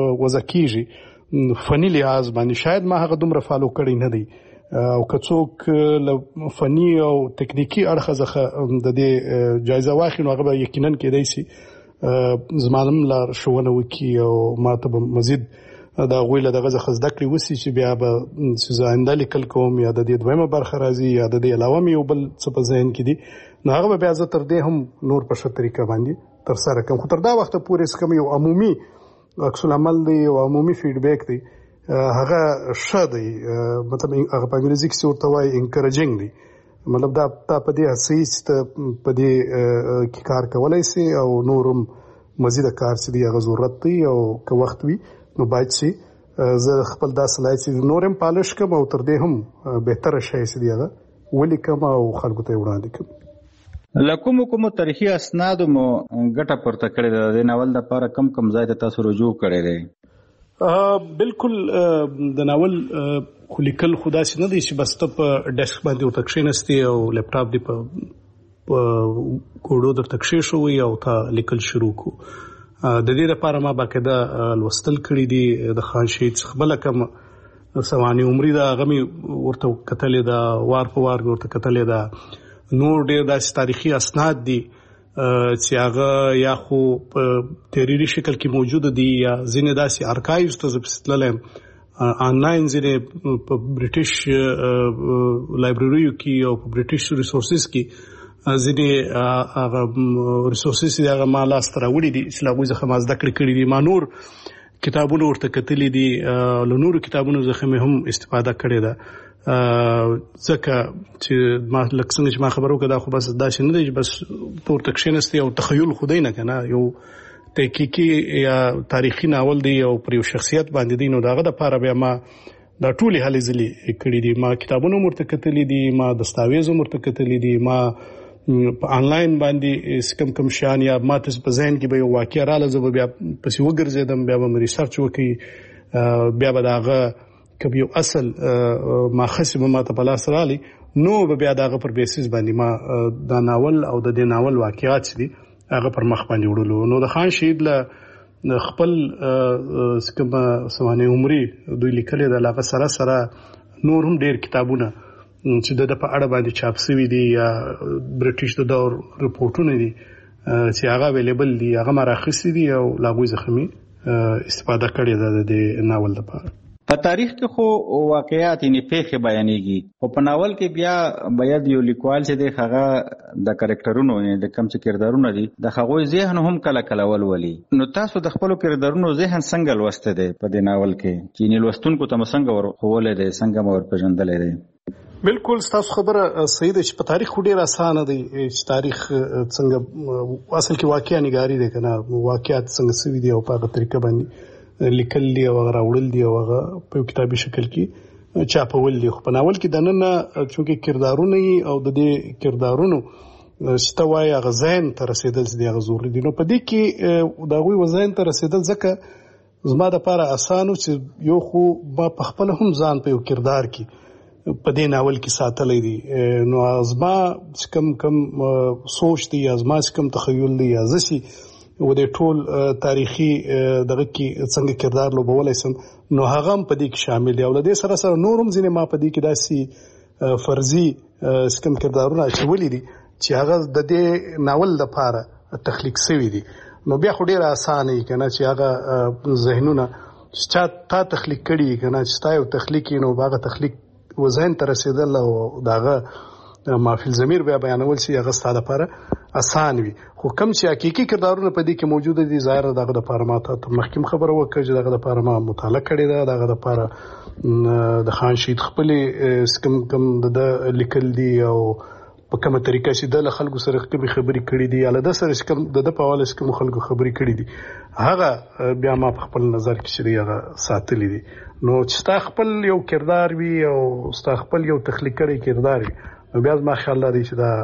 وزکیږي فنی لحاظ باندې شاید ما هغه دومره فالو کړی نه دی او کڅوک له فنی او تکنیکی اړخ ځخه د دې جایزه واخلي نو هغه یقینا کېدای شي زمانم لا شوونه وکي او ماته مزید دا غویله دغه ځخه زده کړې وسی چې بیا به زاینده لیکل کوم یا د دې دویمه برخه راځي یا د دې علاوه یو بل څه په ذهن کې دي نو هغه بیا زه تر دې هم نور په ښه طریقه باندې تر سره کوم. خو تر دا وخت پورې کوم یو عمومي عکس العمل دی او عمومي فیډبیک دی هغه ښه دی مطلب هغه په انګریزي کې ورته وایي انکریجینګ دی مطلب دا تا په دې هڅې په دې کې کار کولای شي او نورم مزید کار چې دی هغه ضرورت دی او که وخت وي نو باید شي زه خپل دا صلاحیت چې نورم پالش کوم او تر دې هم بهتره شي چې دی هغه ولیکم او خلکو ته وړاندې کوم. لکوم کوم تاریخي اسناد مو ګټه پورته کړې ده د ناول لپاره کم کم ځای ته تاسو رجوع کړی دی؟ بالکل د ناول خو لیکل خدا سي نه دي چې بس ته په ډیسک باندې ورته کښېنستې او لیپټاپ دی په کوډو درته کښېښوي او تا لیکل شروع کو. د دې لپاره ما باقاعده لوستل کړي دي د خان شهید څخه بل کوم سواني عمرې دا غمي ورته کتلې دا وار په وار ورته کتلې دا نور ډېر داسې تاریخي اسناد دي چې هغه یا خو په تحریري شکل کې موجود دي یا ځینې داسې ارکایوز ته تللم آنلاین ځینې په برټیش لایبرریو کې او په برټیش ریسورسز کې ځینې هغه ریسورسز دي هغه ما لاس ته راوړي دي چې له هغوی څخه ما زده کړې کړي دي. ما نور کتابونه ورته کتلي دي، له نورو کتابونو څخه مې هم استفاده کړې ده ځکه چې ما لکه څنګه چې ما خبر وکړه دا خو بس داسې نه دی چې بس پورته کښېنستې او تخیل خو دی نه که نه، یو تحقیقي یا تاریخي ناول دی او پر یو شخصیت باندې دی، نو د هغه دپاره بیا ما دا ټولې هلې ځلې کړي دي. ما کتابونه هم ورته کتلي دي، ما دستاویز هم ورته کتلي دي، ما په آنلاین باندې کم کم شیان یا ما ته په ذهن کې به یو واقعه راله زه به بیا پسې وګرځېدم، بیا به مې ریسرچ وکړي، بیا به د هغه که یو اصل ماخذ به ما ته په لاس راغلی نو به بیا د هغه پر بیسیس باندې ما دا ناول او د دې ناول واقعات چې دي هغه پر مخ باندې وړلو. نو د خان شهید له خپل کوم سوانح عمري دوی لیکلي ده، له هغه سره سره نور هم ډېر کتابونه چې د په اړه باندې چاپ شوي دي یا برټیش د دور رپورټونه دي چې هغه اویلیبل دي، هغه ما راخیستي دي او له هغوی څخه مې استفاده کړې ده د دې ناول لپاره. په تاریخ کې خو واقعیات یې پیښې بیانېږي، خو په ناول کې بیا باید یو لیکوال چې دی هغه د کرکټرونو یعنې د کوم چې کردارونه دي د هغوی ذهن هم کله کله ولولي. نو تاسو د خپلو کردارونو ذهن څنګه لوستی دی په دې ناول کې چې یعنې لوستونکو ته مو څنګه ورښوولی دی، څنګه مو ورپېژندلی دی؟ بالکل ستاسو خبره صحیح ده چې په تاریخ خو ډېر اسانه دی چې تاریخ څنګه اصل کې واقعه نګاري دی که نه، واقعات څنګه شوي دي او په هغه طریقه باندې لیکل دي او هغه راوړل دي او هغه په یو کتابي شکل کې چاپول دي. خو په ناول کې دننه چونکې کردارونه یي او د دې کردارونو چې ته وایې هغه ذهن ته رسېدل چې دی هغه ضروري دي. نو په دې کې د هغوی ذهن ته رسېدل ځکه زما دپاره اسانه چې یو خو ما په خپله هم ځان په یو کردار کې په دې ناول کې ساتلی دی، نو زما چې کوم کوم سوچ دی یا زما چې کوم تخیل دی یا زه چې و دې ټول تاریخي دغه کې څنګه کردار لوبولی سم نو هغه هم په دې کې شامل دی. او له دې سره سره نور هم ځینې ما په دې کې داسې فرضي چې کوم کردارونه اچولي دي چې هغه د دې ناول لپاره تخلیق شوي دي. نو بیا خو ډېره اسانه وي که نه چې هغه ذهنونه چې چا تا تخلیق کړي که نه چې ستا یو تخلیق وي نو هغه تخلیق و ذهن ته رسېدل او د هغه مافیل ضمیر بیا بیانول چې هغه ستا دپاره اسان وي. خو کوم چې حقیقي کردارونه په دې کې موجوده دي ظاهره د هغه دپاره ما ته مخکې خبره وکړه چې د هغه دپاره ما مطالعه کړې ده، د هغه دپاره د خان شهید خپلې کوم کوم د لیکل دي او په کومه طریقه چې د له خلکو سره کومې خبرې کړي دي یا له ده سره چې کوم د ده په حواله چې کومو خلکو خبرې کړي دي هغه بیا ما په خپل نظر کې چې دی هغه ساتلی دي. نو چې ستا خپل یو کردار وي او ستا خپل یو تخلیق کړی کردار وي نو بیا زما خیال دا دی چې دا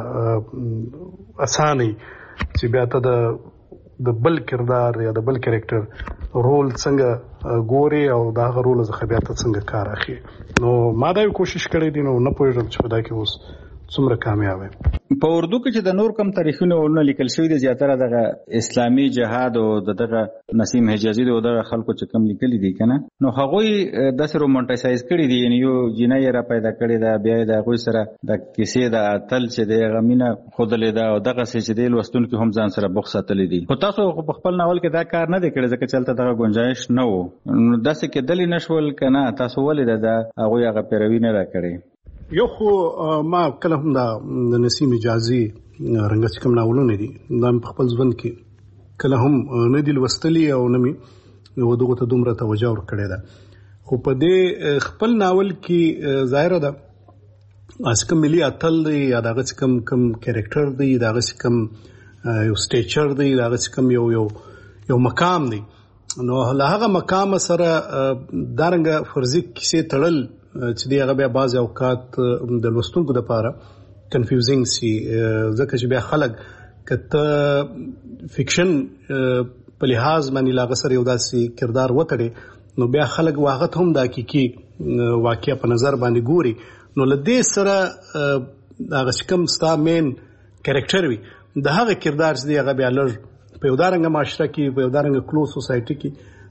اسانه چې بیا ته د د بل کردار یا د بل کرکټر رول څنګه ګوري او دا هغه رول څخه بیا ته څنګه کار اخلي. نو ما دا یو کوشش کړی دی، نو نه پوهېږم چې په دا کې اوس څومره کامیاب یم. په اردو کې چې د نور کم تاریخي ناولونه لیکل شوي دي زیاتره دغه اسلامي جهاد او دغه نسیم حجازي او دغه خلکو چې کم لیکلي دي که نه نو هغوی داسې رومانټایسایز کړي دي، یعنې یو جینۍ یې را پیدا کړې ده، بیا یې د هغوی سره د کیسې د اتل چې دی هغه مینه ښودلې ده او دغسې چې دی لوستونکي هم ځان سره بوخت ساتلی دي. خو تاسو په خپل ناول کې دا کار نه دی کړی ځکه چې هلته دغه ګنجایش نه و، نو داسې کېدلی نه شول که نه؟ تاسو ولې د هغوی هغه پیروي نه ده کړې؟ یو خو ما کله هم دا د نسیم حجازي رنګه چې کوم ناولونه دي دا په خپل ژوند کې کله هم نه دي لوستلي او نه مې دغو ته دومره توجه ورکړې ده. خو په دې خپل ناول کې ظاهره ده چې کوم ملي اتل دی یا د هغه چې کوم کوم کرکټر دی، د هغه چې کوم یو سټیچر دی، د هغه چې کوم یو یو یو مقام دی، نو له هغه مقام سره دارنګه فرضي کیسې تړل چې دی هغه بیا بعض اوقات د لوستونکو دپاره کنفیوزینګ سي ځکه چې بیا خلک که ته فکشن په لحاظ باندې له هغه سره یو داسې کردار وتړې نو بیا خلک هغه ته هم د حقیقي واقعه په نظر باندې ګوري. نو له دې سره هغه چې کوم ستا مین کرکټر وي د هغه کردار چې دی هغه بیا لږ په یو دارنګه معاشره کې په یو دارنګه کلوز سوسایټي کې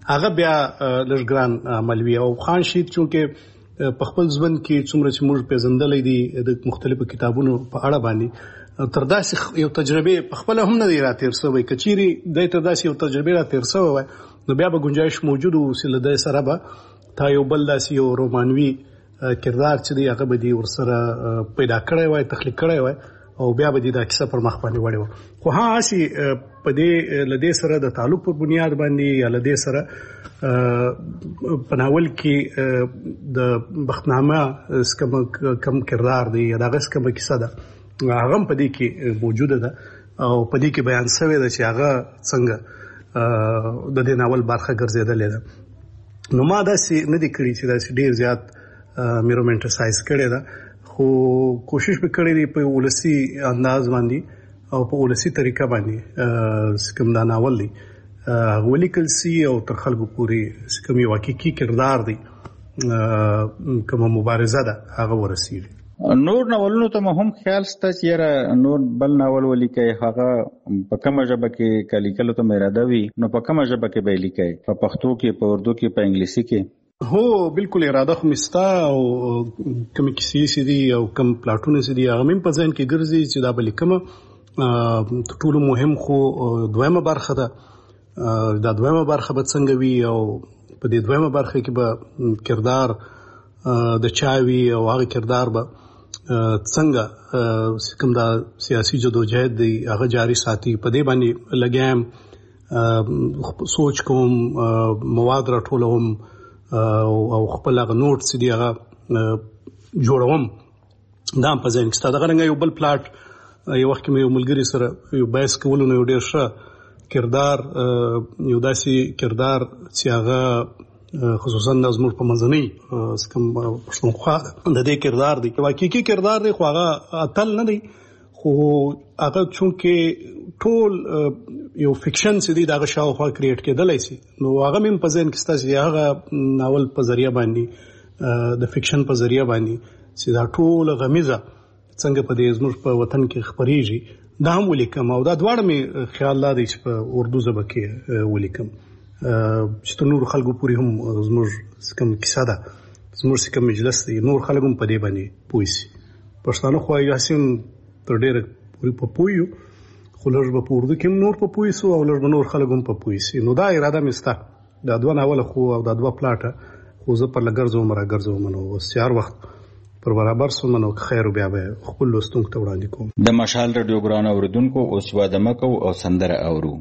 هغه بیا لږ ګران عمل وي. او خان شهید چونکې په خپل ځوان کې څومره چې موږ پیژندلې دي د مختلفو کتابونو په اړه باندې تر داسې یو تجربه په خپل هم نه دی راتیر سوی. کچيري د تر داسې یو تجربه راتیر سوی وای نو بیا به گنجائش موجود او سل د سره به تا یو بل داسې یو رومانوي کردار چې دی هغه به دی ورسره پیدا کړی وای تخلیق کړی وای او بیا به دا کیسه پر مخ باندې وړي وو. خو ها اسی په دې لدې سره د تعلق په بنیاد باندې یا لدې سره پناول کې د بختنامه سکم کم کردار دی یا دغه سکم کیسه ده هغه په دې کې موجوده ده او په دې کې بیان شوی ده چې هغه څنګه د دې ناول برخه ګرځیدلې ده. نو ما داسې نه دی کړی چې داسې ډیر زیات مې رومانټیسایز کړی ده خو کوشش به کړی دی په ولسی انداز باندې او په ولسی طریقه باندې کوم دا ناول دی ولیکل سی او تر خلکو پوری کوم یو حقيقي کردار دی کوم مبارزه ده هغه ورسیږي. نور ناولونو ته هم خیال سته چې یاره نور بل ناول ولیکي هغه په کومه ژبه کې کلیکلو ته اراده وي نو په کومه ژبه کې به لیکي په پښتو کې په اردو کې په انګلیسي کې؟ هو بالکل اراده خو مستا او کوم کیسې سي دي او کوم پلاټونه سي دي هغه مم په ځین کې ګرځي چې دا بل کوم ټول مهم خو دویمه برخه ده دا دویمه برخه به څنګه وي او په دې دویمه برخه کې به کردار د چاوي او هغه کردار به څنګه کوم دا سیاسي جدوجہد دی هغه جاری ساتي په دې باندې لګام سوچ کوم مواد راټولوم او خپل هغه نوټس دی هغه جوړوم دا په ځین کې ستاسو غرنګ یو بل پلاټ یو وخت مې یو ملګری سره یو بایس کولو نو ډیر ښه کردار یو داسې کردار چې هغه خصوصا د زموږ په منځنۍ سکم پښتونخوا د دې کردار دی حقيقي کردار دی خو هغه اتل نه دی خو هغه چونکه ټول یو فکشن سي دی دغه شاوخوا کریټ کېدلای شي نو هغه مم په ځین کې ستاسو هغه ناول په ذریعہ باندې د فکشن په ذریعہ باندې چې دا ټول غمیزه څنګه په دې زموږ په وطن کې خبريږي دا هم ولیکم او دا دواړه مې خیال لري چې په اردو ژبه کې ولیکم چې ته نور خلکو پوری هم زموږ کوم کیسه ده زموږ کوم مجلس دی نور خلکو په دې باندې پوښي پښتانه خو یاسین تر ډېر پوری په پویو خو لږ په اردو کې نور په پویسو او لږ نور خلکو په پویسي نو دا اراده مستا دا دوه ناول خو او دا دوه پلاټه خو زه پر لګرځو مرا ګرځو منو سیار وخت پر برابر سمنو خیر بیا به خپل لستونکو ته وړاندې کوم. د مشال رادیو ګران اوریدونکو اوس واده مکو او سندره اورو.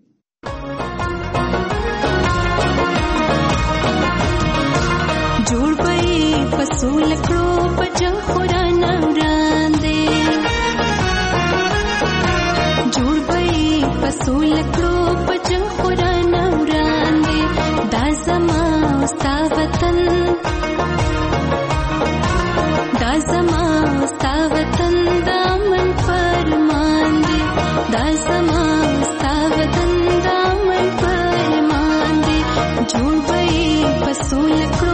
جوړ پي فصول کړو پجن خوران وړاندې جوړ پي فصول کړو پجن خوران وړاندې دا زما ستا وطن دا زما ستا وطن دا من فرمان دی دا زما ستا وطن دا من فرمان دی جوړ پي فصول کړو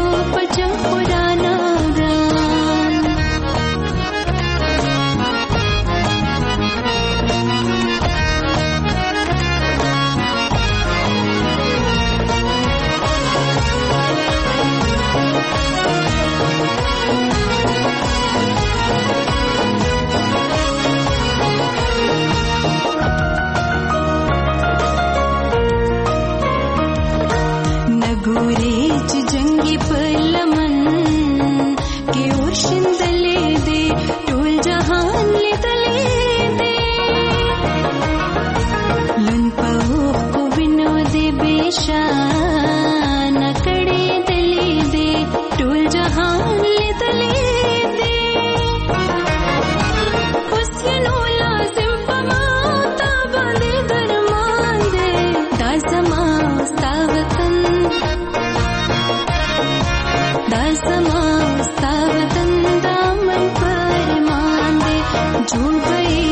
June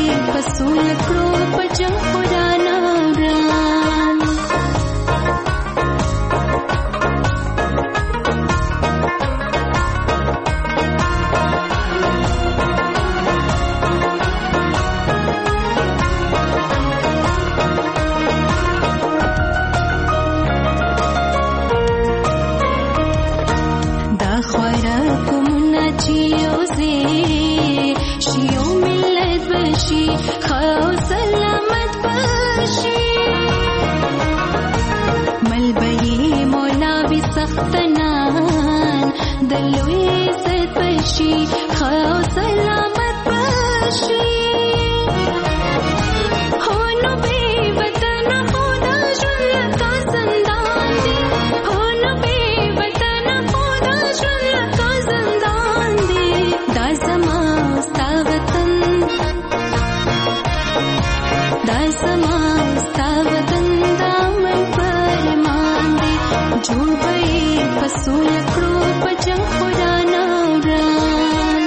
بشي خو سلامت بشي هو نو بے وطن خدا ژوند لکه زندان دی هو نو بے وطن خدا ژوند لکه زندان دی دا زما ستا وطن دا زما ستا وطن دا من فرمان دی جوړ به پسول کړو په جنګ خدا نه وران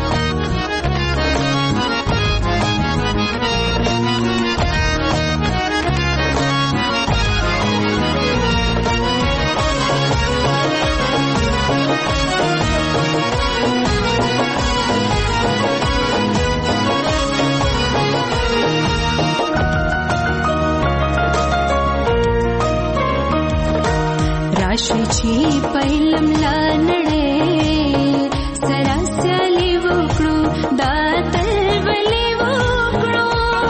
راشي چې پهلم لا نړۍ سره سیالي وکړو دا تل ولې وکړو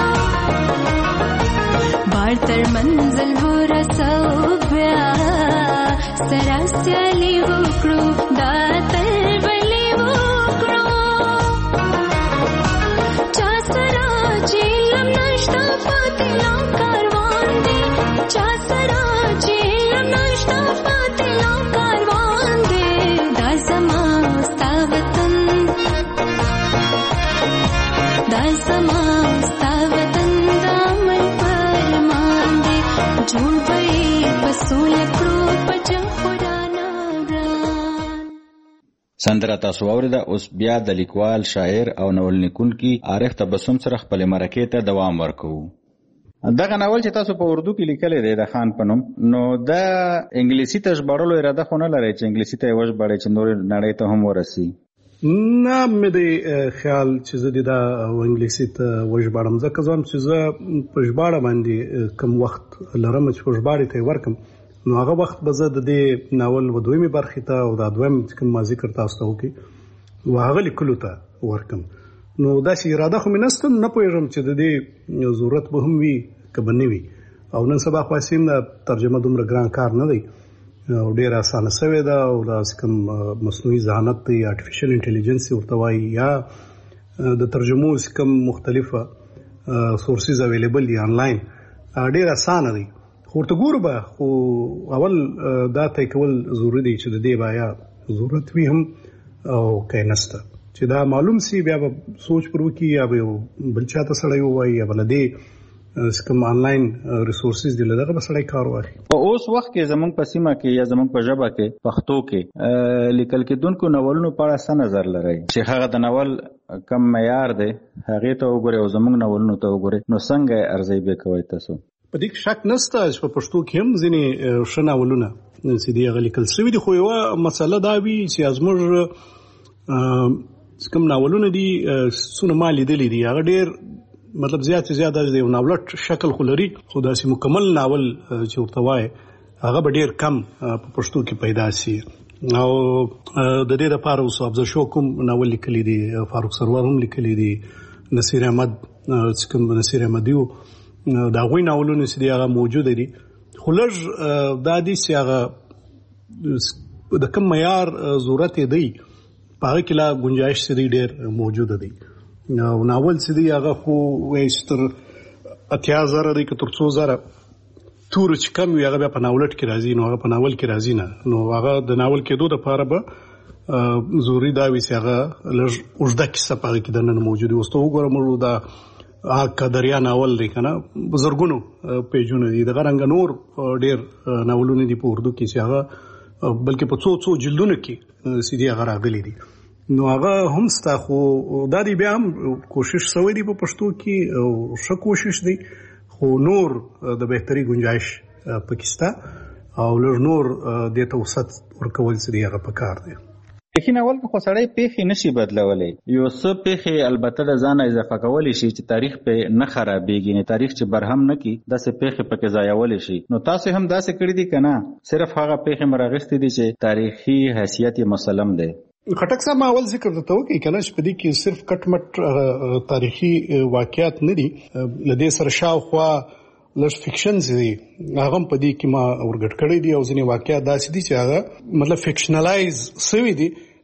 بار تر منزل ورسو بیا سره سیالي وکړو دا تل ولې وکړو چا سره چې لم نشتا پاتې لا کاروان دی چا سره چې لم نشتا سندره تاسو اوریده. اوس بیا د لیکوال شاعر او ناول لیکونکي عارف تبسم سره خپل مرکه ته دوام ورکوو. دغه ناول چې تاسو په اردو کې لیکلی دی د خان په نوم، نو دا انګلیسي ته ژباړلو اراده خو نه لرئ چې انګلیسي ته یې وژباړئ چې نور نړۍ ته هم ورسي؟ نه مې د خیال چې زه د دا انګلیسي ته وژباړم، ځکه ځم چې زه په ژباړه باندې کم وخت لرم چې په ژباړې ته یې ورکم، نو هغه وخت به زه د دې ناول و دویمې برخې ته او دا دویم چې کوم ما ذکر تاسو ته وکړي و هغه لیکلو ته ورکم. نو داسې اراده خو مې نشته، نه پوهېږم چې د دې ضرورت به هم وي که به نه وي. او نن سبا خو هسې هم دا ترجمه دومره ګران کار نه دی او ډېره اسانه سوې ده او داسې کوم مصنوعي ذهانت دی آرټیفیشل انټیلیجنس ورته وایي یا د ترجمو کوم مختلفه سورسز اویلیبل دي آنلاین، ډېر اسانه دی. خو ورته ګورو به خو اول دا طی کول ضروري دی چې د دې به یا ضرورت وي هم او که یې نشته، چې دا معلوم سي بیا به سوچ پر وکړي یا به بل چا ته سړی ووایي یا به له دې کوم آنلاین ریسورسز دی له دغه به سړی کار واخلي. په اوس وخت کې زموږ په سیمه کې یا زموږ په ژبه کې پښتو کې لیکل کېدونکو ناولونو په اړه څه نظر لرئ چې هغه د ناول کم معیار دی هغې ته وګورئ او زموږ ناولونو ته وګورئ، نو څنګه یې ارزیابي به کوئ تاسو؟ په دې کې شک نشته چې په پښتو کې هم ځینې ښه ناولونه چې دي هغه لیکل شوي دي، خو یوه مسله دا وي چې زموږ کوم ناولونه دي څونه ما لیدلي دي هغه ډېر مطلب زیات زیات د یو ناولټ شکل خو لري، خو داسې مکمل ناول چې ورته وایي هغه به ډېر کم په پښتو کې پیدا شي. او د دې لپاره اوس افضل شو کوم ناول لیکلی دي، فاروق سرور هم لیکلی دي، نصیر احمد چې کوم نصیر احمدي و د هغوی ناولونه چې دي هغه موجوده دي، خو لږ دا دي چې هغه د کوم معیار ضرورت یې دی په هغه کې لا ګنجایش چې دی ډېر موجوده دی. او ناول چې دی هغه خو وایي چې تر اتیا زره دی که تر څو زره تورو چې کم وي هغه بیا په ناولټ کې راځي، نو هغه په ناول کې راځي نه، نو هغه د ناول کېدو دپاره به ضروري دا وي چې هغه لږ اوږده کیسه په هغه کې دننه موجود وي. اوس ته وګوره موږ دا قدریا ناول دی که نه بزرګونو پیجونه دي، دغه رنګه نور ډېر ناولونه دي په اردو کې چې هغه بلکې په څو څو جلدونو کې چې دي هغه راغلي دي، نو هغه هم ستا خو دا دی بیا هم کوشش سوی دی په پښتو کې او ښه کوشش دی، خو نور د بهتري گنجایش پکې سته او لږ نور دې ته وسعت ورکول چې دی هغه پکار دی. لیکن اول که خو سړی پیښې نشي بدلولی، یو څه پیښې البته د ځانه اضافه کولی شي چې تاریخ پې نه خرابېږي، نه تاریخ چې برهم نه کړي داسې پیښې پکې ځایولی شي. نو تاسو هم داسې کړي دي که نه صرف هغه پیښې مراغستې دي چې تاریخي حیثیت یې مسلم دی؟ خټک صاحب ما اول ذکر درته وکړي که نه چې په دې کې صرف کټ مټ تاریخي واقعیات نه دي، له دې سره شاوخوا لږ فکشنز دي هغه هم په دې کې ما ورګډ کړی دي او ځینې واقعیات داسې دي چې هغه مطلب فکشنلایز سوي دي،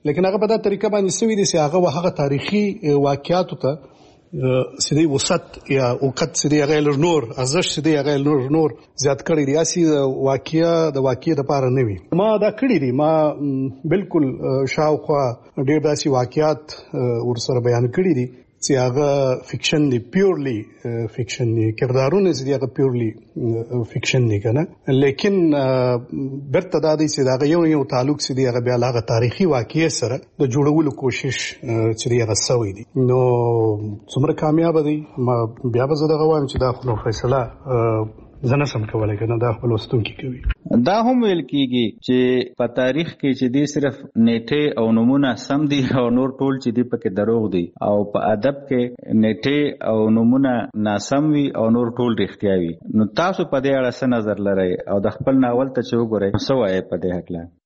لیکن هغه په دا طریقه باندې سوي دي چې هغه هغه تاریخي واقعیاتو ته سیدی وسط یا وقت سیدی غیر نور ارزش سیدی غیر نور نور زیات کړی دی اسی واقعیا د واقعیا د پاره نه وي ما دا کړی دی ما بالکل شاوخوا ډېر داسي واقعیات ورسره بیان کړی دي چې هغه فکشن دی پیورلی فکشن دی کردارونه چې هغه پیورلی فکشن دی کنه لیکن برته دا دی چې دا یو یو تعلق چې هغه بیا هغه تاریخي واقعي سره د جوړولو کوشش چې هغه سوي دي نو څومره کامیاب دي ما بیا به زه دغه وایم چې دا خپل فیصله زنه سم کولای کنه دا خپل وستونکي کوي دا هم ویل کیږي چې په تاریخ کې چې دی صرف نیټه او نمونه سم دي او نور ټول چې دی پکې دروغ دي او په ادب کې نیټه او نمونه ناسم وي او نور ټول رښتیا وي نو تاسو په دې اړه څه نظر لرئ او د خپل ناول ته چې وګورئ څه وایي په دې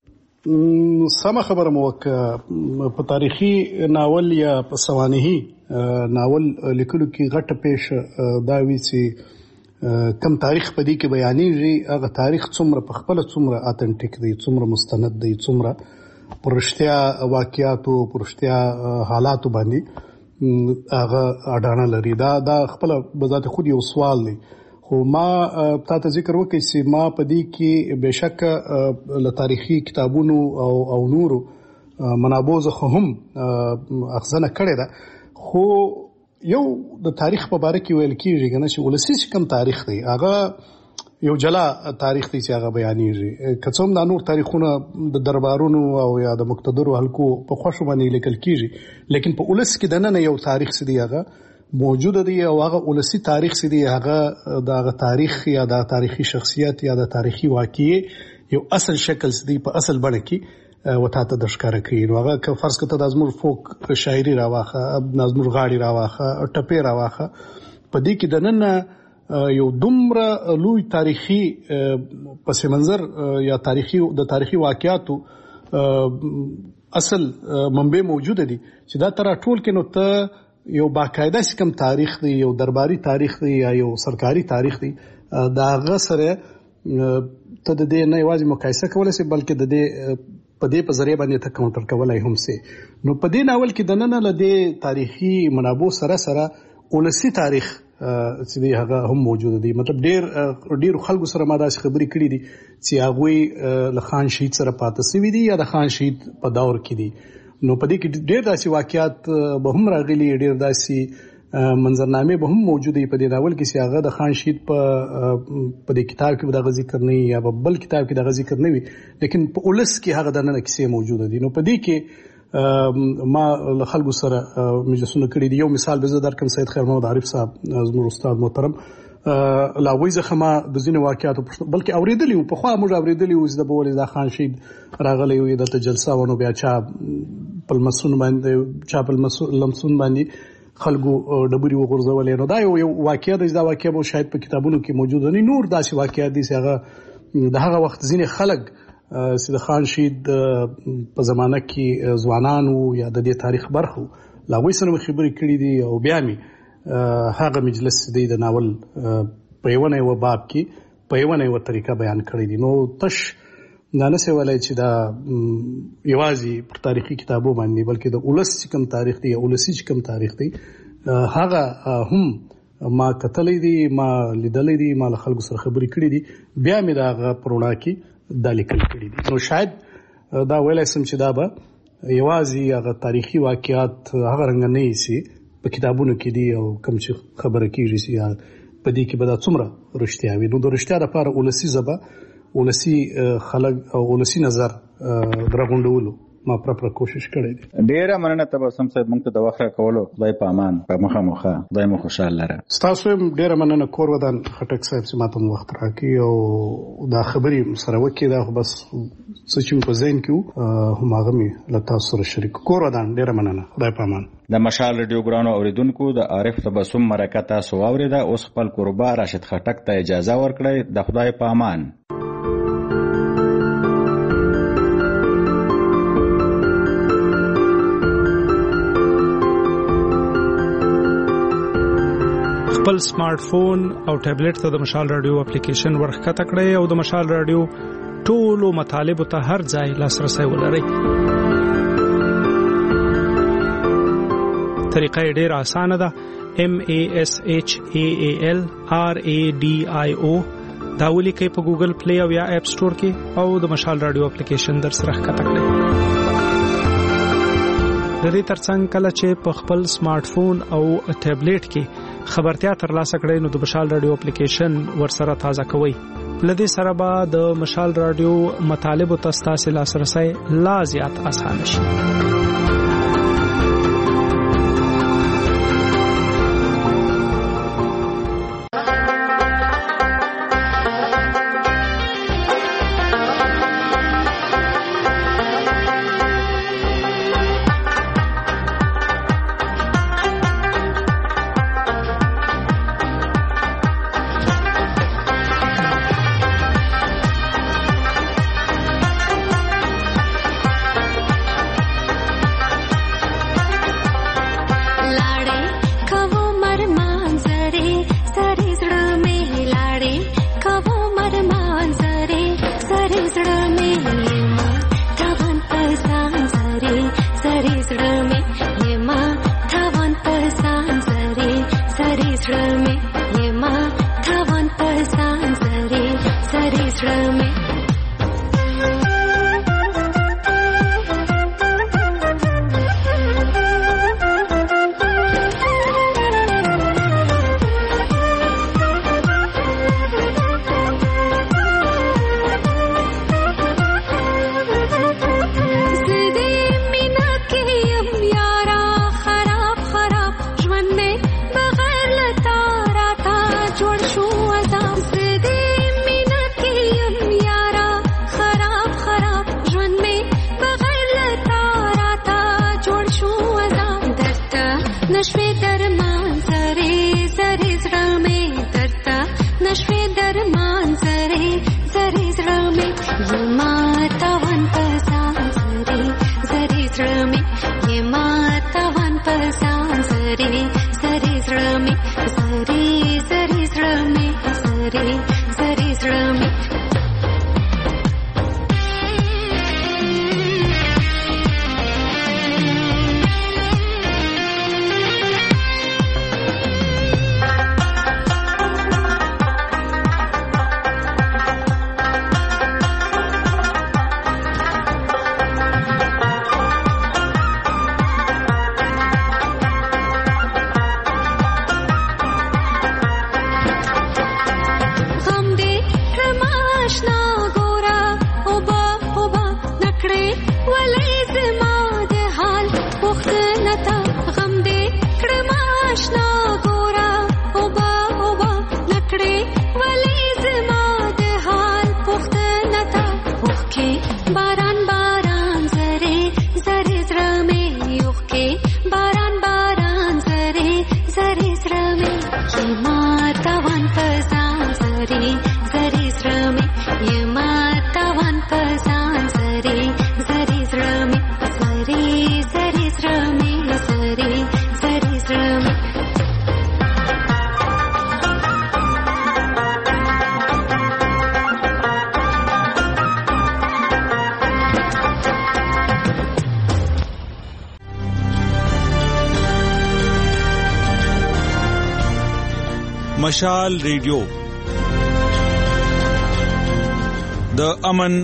حق سم خبره مو وکړه په تاریخي ناول یا په سوانحي ناول لیکلو کې غټه پیش دا وی چې کم تاریخ په دې کې بیانېږي هغه تاریخ څومره په خپل څومره اتنټیک دی څومره مستند دی څومره پرشتیا واقعیاتو پرشتیا حالاتو باندې هغه اډانه لري دا دا خپل بذات خود یو سوال دی خو ما تاسو ذکر وکړئ چې ما په دې کې بهشکه له تاریخي کتابونو او او نورو منابوزه هم اخزنه کړې ده خو یو د تاریخ په اړه کې ویل کیږي کنه چې ولسی کم تاریخ دی هغه یو جلا تاریخ دی چې هغه بیانېږي کڅوم د نور تاریخونه د دربارونو او یا د مقتدرو حلقو په خوشو باندې لیکل کیږي لیکن په ولس کې د نن یو تاریخ سدي هغه موجود دی او هغه ولسی تاریخ سدي هغه د تاریخ یا د تاریخي شخصیت یا د تاریخي واقعي یو اصل شکل سدي په اصل بڼه کې وتا ته د ښکارا کوي نو هغه که فرض کته د ازمر فوک شاعري راواخه نظم غاړي راواخه ټپه راواخه په دې کې د نن یو دومره لوی تاریخي پس منظر یا تاریخي د تاریخي واقعیاتو اصل منبع موجود دي چې دا تر ټول کې نو ته یو باقاعده سکم تاریخ دی یو درباري تاریخ دی یا یو سرکاري تاریخ دی دا غسره ته د دې نه یوازې مقایسه کولای شي بلکې د دې په دې په ذریعہ باندې ته کاونټر کولای هم سي نو په دې ناول کې د نن له دې تاریخي منابع سره سره ولسی تاریخ چې هغه هم موجود دي مطلب ډیر ډیر خلکو سره ما داسې خبرې کړې دي چې هغه له خان شهید سره پاتې سوي دي یا د خان شهید په دور کې دي نو په دې کې ډیر داسې واقعیات به هم راغلي ډیر داسې منظرنامه به هم موجود دي په دې ناول کې چې هغه د خان شهید په په دې کتاب کې د ذکر نه یا په بل کتاب کې د ذکر نه وي لیکن په ولس کې هغه د نن کیسې موجود دي نو په دې کې ما له خلکو سره مجلسونه کړي دي یو مثال به زه درکم سید خیر محمد عارف صاحب زموږ استاد محترم لا وایي خما د ځینو واقعیاتو بلکې اوریدلی او په خوا موږ اوریدلی او د بولې د خان شهید راغلی وي د جلسه ونه بیا چا په مسون باندې چا په لمسون باندې خلکو ډبري وغورځولې نو دا یو واقعیا د واقعیا به شاید په کتابونو کې موجود نه نور داسې واقعیات دي چې هغه د هغه وخت ځینې خلک چې د خان شهید په زمانه کې ځوانانو یا د دې تاریخ برخو لا وایي سره خبرې کړې دي او بیا می هغه مجلس دی د ناول په یو نه و باب کې په یو نه و طریقه بیان کړی دي نو تش نه نسې ولای چې دا یوازې پر تاریخي کتابو باندې بلکې د ولس کم تاریخ دی ولسی کم تاریخ دی هغه هم ما کتلې دي ما لیدلې دي ما له خلکو سره خبرې کړې دي بیا مې دا پرونا کې د لیکل کړې دي نو شاید دا ویلای سم چې دا به یوازې هغه تاریخي واقعیات هغه رنګ نه شي په کتابونو کې دي او کوم چې خبره کیږي چې په دې کې به دا څومره رښتیا وي نو د رښتیا لپاره ولسی زبا ولسی خلک او ولسی نظر درغونډولو ما پرپر کوشش کړی دی ډیره مننه تبسم صاحب موږ ته د وخت کولو خدای په امان په مخه مخه خدای مو خوشاله لره تاسو ډیره مننه کور ودان خټک صاحب چې ماته وخت راکړي او دا خبرې سره وکړي دا بس څه چې په ذهن کې هم هغه می له تاسو سره شریک کور ودان ډیره مننه خدای په امان د مشال ریډیو ګرانو اوریدونکو د عارف تبسم مرکه تاسو واوریده اوس خپل قربا راشد خټک ته اجازه ورکړئ د خدای په امان خپل سمارټ فون او ټابلیټ ته د مشال رادیو اپلیکیشن ورخکته کړئ او د مشال رادیو ټولو مطالبه ته هر ځای لاسرسي ولرئ طریقه ډیره اسانه ده. M A S H A A L R A D I O دا ولیکئ په ګوګل پلی او یا اپ سٹور کې او د مشال رادیو اپلیکیشن در سره ښکته کړئ. د دې ترڅنګ کله چې په خپل سمارټ فون او ټابلیټ کې خبرتیا ترلاسه کړئ نو د مشال رادیو اپلیکیشن ورسره تازه کوئ. لدې سره به د مشال رادیو مطالب او تاسو لاسرسي لا زیات آسان شي. مشال ریډیو د امن،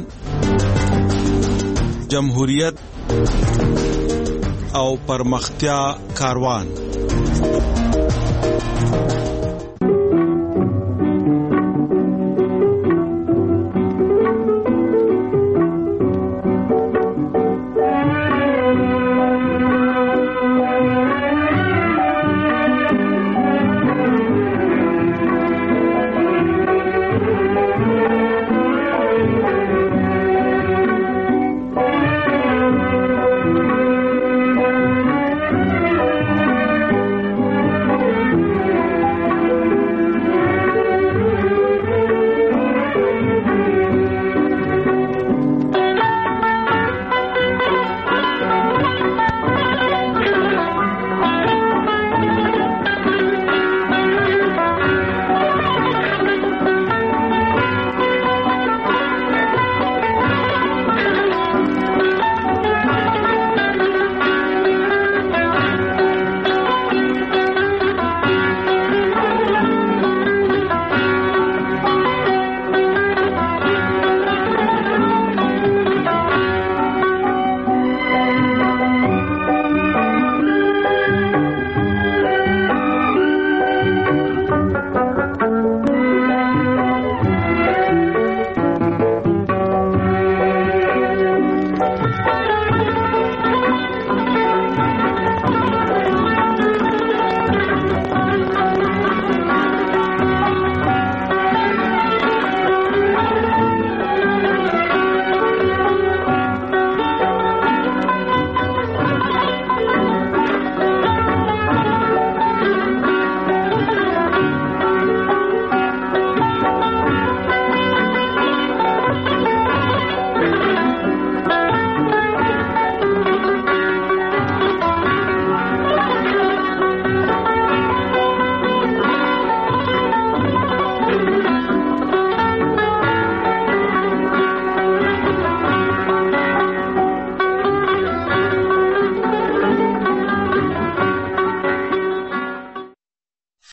جمهوریت او پرمختیا کاروان.